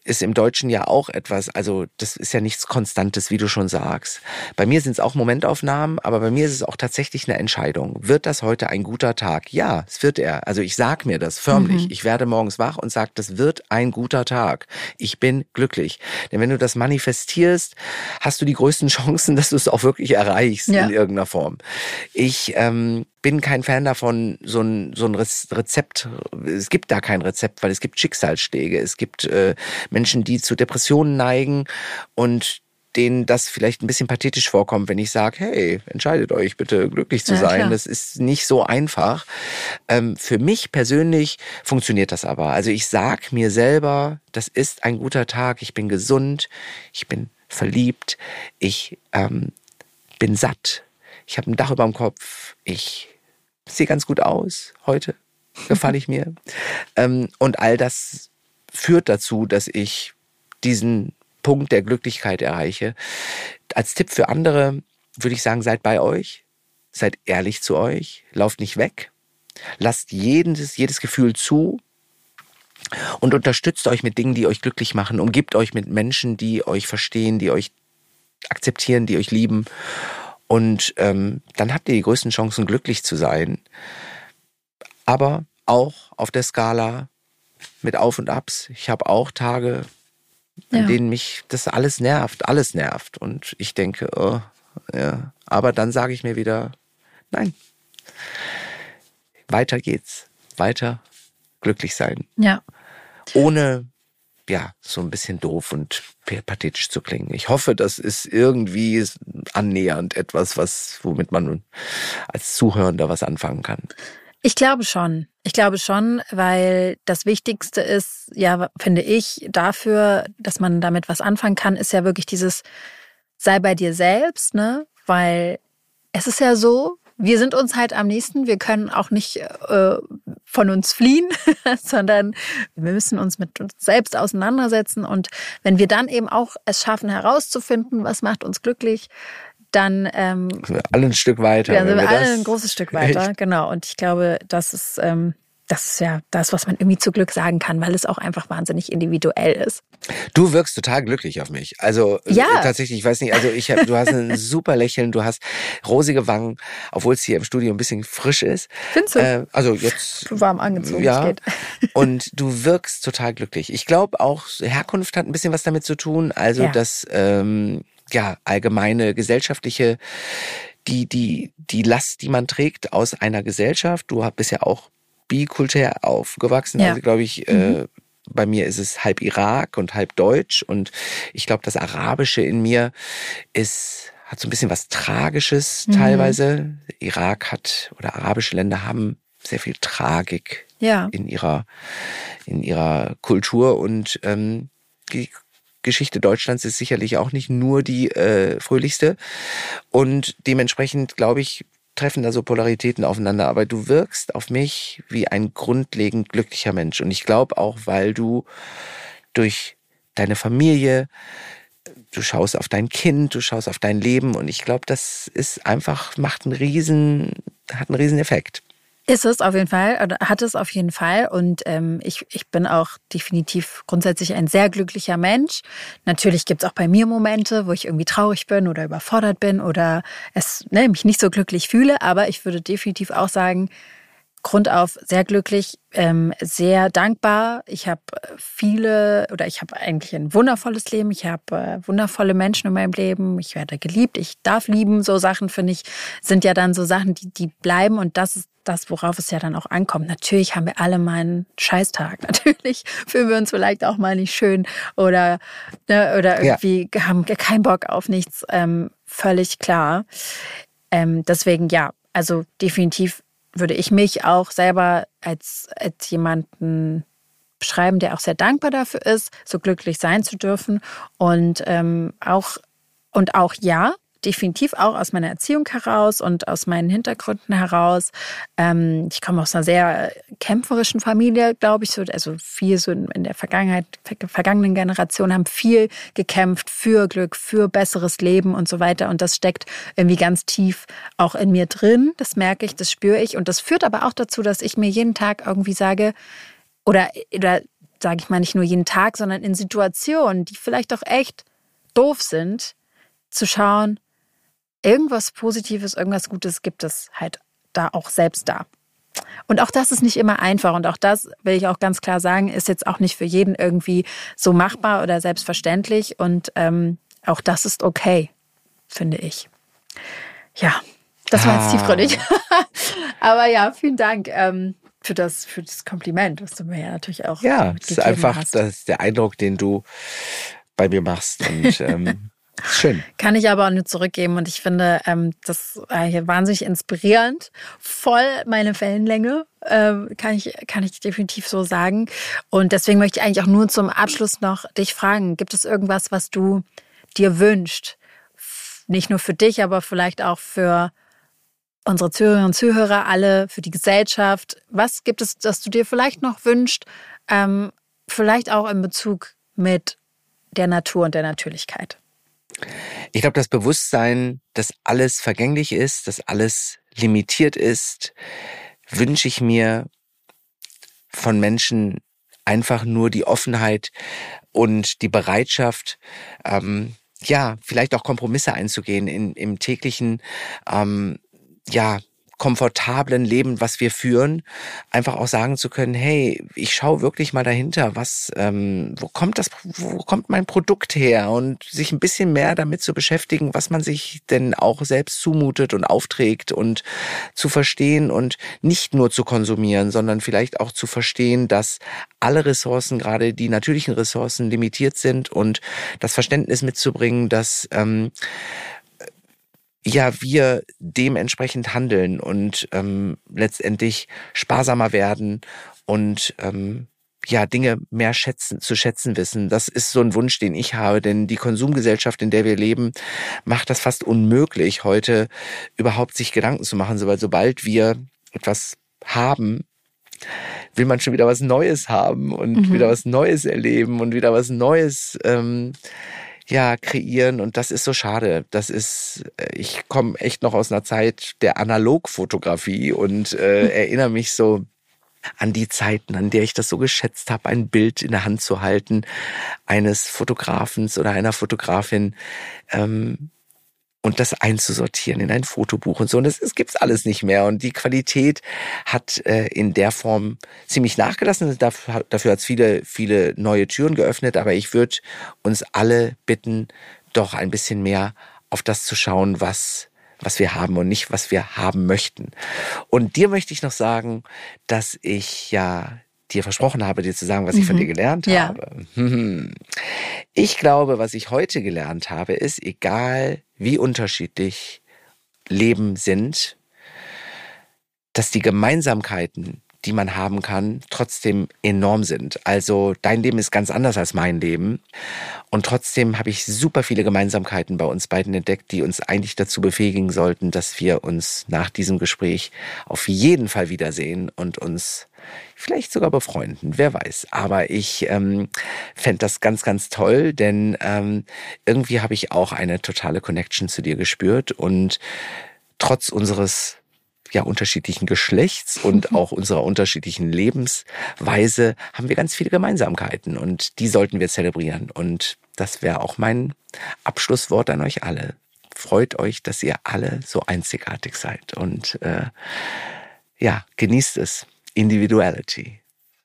ist im Deutschen ja auch etwas, also das ist ja nichts Konstantes, wie du schon sagst. Bei mir sind es auch Momentaufnahmen, aber bei mir ist es auch tatsächlich eine Entscheidung. Wird das heute ein guter Tag? Ja, es wird er. Also ich sag mir das förmlich. Ich werde morgens wach und sage, das wird ein guter Tag. Ich bin glücklich. Denn wenn du das manifestierst, hast du die größten Chancen, dass du es auch wirklich erreichst in irgendeiner Form. Ich bin kein Fan davon, so ein Rezept. Es gibt da kein Rezept, weil es gibt Schicksalsschläge. Es gibt Menschen, die zu Depressionen neigen und denen das vielleicht ein bisschen pathetisch vorkommt, wenn ich sage, hey, entscheidet euch bitte, glücklich zu sein. Klar. Das ist nicht so einfach. Für mich persönlich funktioniert das aber. Also ich sag mir selber, das ist ein guter Tag, ich bin gesund, ich bin verliebt, ich bin satt, ich habe ein Dach über dem Kopf, ich sehe ganz gut aus heute, gefalle ich mir. Und all das führt dazu, dass ich diesen Punkt der Glücklichkeit erreiche. Als Tipp für andere würde ich sagen, seid bei euch, seid ehrlich zu euch, lauft nicht weg, lasst jedes Gefühl zu und unterstützt euch mit Dingen, die euch glücklich machen. Umgebt euch mit Menschen, die euch verstehen, die euch akzeptieren, die euch lieben. Und dann habt ihr die größten Chancen, glücklich zu sein. Aber auch auf der Skala mit Auf und Abs. Ich habe auch Tage, an denen mich das alles nervt. Und ich denke, oh, ja. Aber dann sage ich mir wieder, nein, weiter geht's. Weiter glücklich sein. Ja. Ohne so ein bisschen doof und pathetisch zu klingen. Ich hoffe, das ist irgendwie annähernd etwas, womit man als Zuhörender was anfangen kann. Ich glaube schon, weil das Wichtigste ist, ja, finde ich, dafür, dass man damit was anfangen kann, ist ja wirklich dieses, sei bei dir selbst, ne? Weil es ist ja so, wir sind uns halt am nächsten, wir können auch nicht von uns fliehen, sondern wir müssen uns mit uns selbst auseinandersetzen. Und wenn wir dann eben auch es schaffen herauszufinden, was macht uns glücklich, dann sind wir alle ein Stück weiter. Ja, sind wir alle ein großes Stück weiter, echt? Genau. Und ich glaube, das ist ja das, was man irgendwie zu Glück sagen kann, weil es auch einfach wahnsinnig individuell ist. Du wirkst total glücklich auf mich. Also tatsächlich, ich weiß nicht, also du hast ein super Lächeln, du hast rosige Wangen, obwohl es hier im Studio ein bisschen frisch ist. Findest du? Also jetzt warm angezogen, ja. Geht. Und du wirkst total glücklich. Ich glaube auch, Herkunft hat ein bisschen was damit zu tun. Also dass allgemeine gesellschaftliche, die Last, die man trägt aus einer Gesellschaft. Du bist ja auch bikulturell aufgewachsen. Ja. Also glaube ich, bei mir ist es halb Irak und halb Deutsch. Und ich glaube, das Arabische in mir hat so ein bisschen was Tragisches teilweise. Irak oder arabische Länder haben sehr viel Tragik in ihrer Kultur. Und die Geschichte Deutschlands ist sicherlich auch nicht nur die fröhlichste. Und dementsprechend, glaube ich, treffen da so Polaritäten aufeinander. Aber du wirkst auf mich wie ein grundlegend glücklicher Mensch. Und ich glaube auch, weil du durch deine Familie, du schaust auf dein Kind, du schaust auf dein Leben. Und ich glaube, das ist einfach, hat einen riesen Effekt. Ist es auf jeden Fall, oder hat es auf jeden Fall. Und ich bin auch definitiv grundsätzlich ein sehr glücklicher Mensch. Natürlich gibt es auch bei mir Momente, wo ich irgendwie traurig bin oder überfordert bin oder mich nicht so glücklich fühle. Aber ich würde definitiv auch sagen, grundauf sehr glücklich, sehr dankbar. Ich habe eigentlich ein wundervolles Leben. Ich habe wundervolle Menschen in meinem Leben. Ich werde geliebt. Ich darf lieben. So Sachen, finde ich, sind ja dann so Sachen, die bleiben. Und das ist das, worauf es ja dann auch ankommt. Natürlich haben wir alle mal einen Scheißtag. Natürlich fühlen wir uns vielleicht auch mal nicht schön oder irgendwie haben keinen Bock auf nichts. Völlig klar. Deswegen also definitiv würde ich mich auch selber als jemanden beschreiben, der auch sehr dankbar dafür ist, so glücklich sein zu dürfen. Und auch definitiv auch aus meiner Erziehung heraus und aus meinen Hintergründen heraus. Ich komme aus einer sehr kämpferischen Familie, glaube ich. Also viel so in der vergangenen Generation haben viel gekämpft für Glück, für besseres Leben und so weiter. Und das steckt irgendwie ganz tief auch in mir drin. Das merke ich, das spüre ich. Und das führt aber auch dazu, dass ich mir jeden Tag irgendwie sage, oder sage ich mal, nicht nur jeden Tag, sondern in Situationen, die vielleicht auch echt doof sind, zu schauen, irgendwas Positives, irgendwas Gutes gibt es halt da auch selbst da. Und auch das ist nicht immer einfach. Und auch das, will ich auch ganz klar sagen, ist jetzt auch nicht für jeden irgendwie so machbar oder selbstverständlich. Und auch das ist okay, finde ich. Ja, das war jetzt tiefgründig. Aber ja, vielen Dank für das Kompliment, was du mir ja natürlich auch mitgegeben hast. Ja, es ist einfach der Eindruck, den du bei mir machst. Und schön. Kann ich aber auch nur zurückgeben und ich finde das hier wahnsinnig inspirierend. Voll meine Wellenlänge, kann ich definitiv so sagen. Und deswegen möchte ich eigentlich auch nur zum Abschluss noch dich fragen, gibt es irgendwas, was du dir wünschst? Nicht nur für dich, aber vielleicht auch für unsere Zuhörerinnen und Zuhörer, alle, für die Gesellschaft. Was gibt es, das du dir vielleicht noch wünschst? Vielleicht auch in Bezug mit der Natur und der Natürlichkeit. Ich glaube, das Bewusstsein, dass alles vergänglich ist, dass alles limitiert ist, wünsche ich mir von Menschen einfach nur die Offenheit und die Bereitschaft, vielleicht auch Kompromisse einzugehen im täglichen, komfortablen Leben, was wir führen, einfach auch sagen zu können, hey, ich schaue wirklich mal dahinter, wo kommt mein Produkt her und sich ein bisschen mehr damit zu beschäftigen, was man sich denn auch selbst zumutet und aufträgt und zu verstehen und nicht nur zu konsumieren, sondern vielleicht auch zu verstehen, dass alle Ressourcen, gerade die natürlichen Ressourcen, limitiert sind und das Verständnis mitzubringen, dass wir dementsprechend handeln und letztendlich sparsamer werden und Dinge mehr zu schätzen wissen. Das ist so ein Wunsch, den ich habe, denn die Konsumgesellschaft, in der wir leben, macht das fast unmöglich, heute überhaupt sich Gedanken zu machen, weil sobald wir etwas haben, will man schon wieder was Neues haben und wieder was Neues erleben und wieder was Neues kreieren und das ist so schade. Ich komme echt noch aus einer Zeit der Analogfotografie und erinnere mich so an die Zeiten, an der ich das so geschätzt habe, ein Bild in der Hand zu halten, eines Fotografens oder einer Fotografin und das einzusortieren in ein Fotobuch und so. Und das gibt's alles nicht mehr. Und die Qualität hat in der Form ziemlich nachgelassen. Dafür hat's viele, viele neue Türen geöffnet. Aber ich würde uns alle bitten, doch ein bisschen mehr auf das zu schauen, was wir haben und nicht, was wir haben möchten. Und dir möchte ich noch sagen, dass ich dir versprochen habe, dir zu sagen, was ich von dir gelernt habe. Ich glaube, was ich heute gelernt habe, ist, egal wie unterschiedlich Leben sind, dass die Gemeinsamkeiten, die man haben kann, trotzdem enorm sind. Also dein Leben ist ganz anders als mein Leben. Und trotzdem habe ich super viele Gemeinsamkeiten bei uns beiden entdeckt, die uns eigentlich dazu befähigen sollten, dass wir uns nach diesem Gespräch auf jeden Fall wiedersehen und uns vielleicht sogar befreunden, wer weiß. Aber ich fände das ganz, ganz toll, denn irgendwie habe ich auch eine totale Connection zu dir gespürt und trotz unseres unterschiedlichen Geschlechts und auch unserer unterschiedlichen Lebensweise haben wir ganz viele Gemeinsamkeiten und die sollten wir zelebrieren. Und das wäre auch mein Abschlusswort an euch alle. Freut euch, dass ihr alle so einzigartig seid und genießt es. Individuality.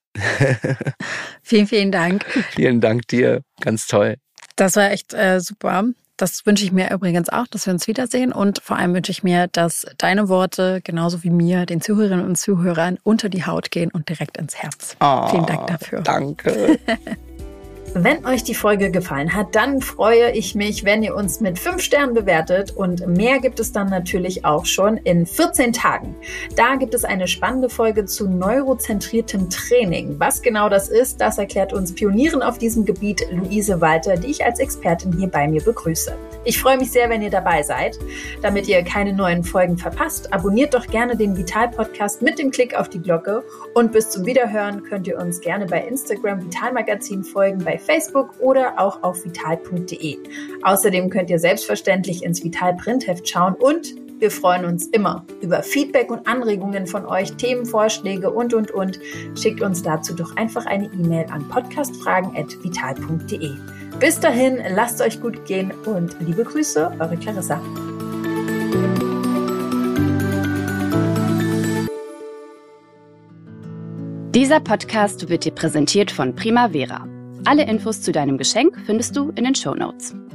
Vielen, vielen Dank. Vielen Dank dir. Ganz toll. Das war echt super. Das wünsche ich mir übrigens auch, dass wir uns wiedersehen. Und vor allem wünsche ich mir, dass deine Worte genauso wie mir den Zuhörerinnen und Zuhörern unter die Haut gehen und direkt ins Herz. Vielen Dank dafür. Danke. Wenn euch die Folge gefallen hat, dann freue ich mich, wenn ihr uns mit 5 Sternen bewertet. Und mehr gibt es dann natürlich auch schon in 14 Tagen. Da gibt es eine spannende Folge zu neurozentriertem Training. Was genau das ist, das erklärt uns Pionierin auf diesem Gebiet Luise Walter, die ich als Expertin hier bei mir begrüße. Ich freue mich sehr, wenn ihr dabei seid. Damit ihr keine neuen Folgen verpasst, abonniert doch gerne den Vital-Podcast mit dem Klick auf die Glocke. Und bis zum Wiederhören könnt ihr uns gerne bei Instagram Vital Magazin folgen, bei Facebook oder auch auf vital.de. Außerdem könnt ihr selbstverständlich ins Vital Printheft schauen und Wir freuen uns immer über Feedback und Anregungen von euch, Themenvorschläge und. Schickt uns dazu doch einfach eine E-Mail an podcastfragen@vital.de. Bis dahin, lasst euch gut gehen und liebe Grüße, eure Clarissa. Dieser Podcast wird dir präsentiert von Primavera. Alle Infos zu deinem Geschenk findest du in den Shownotes.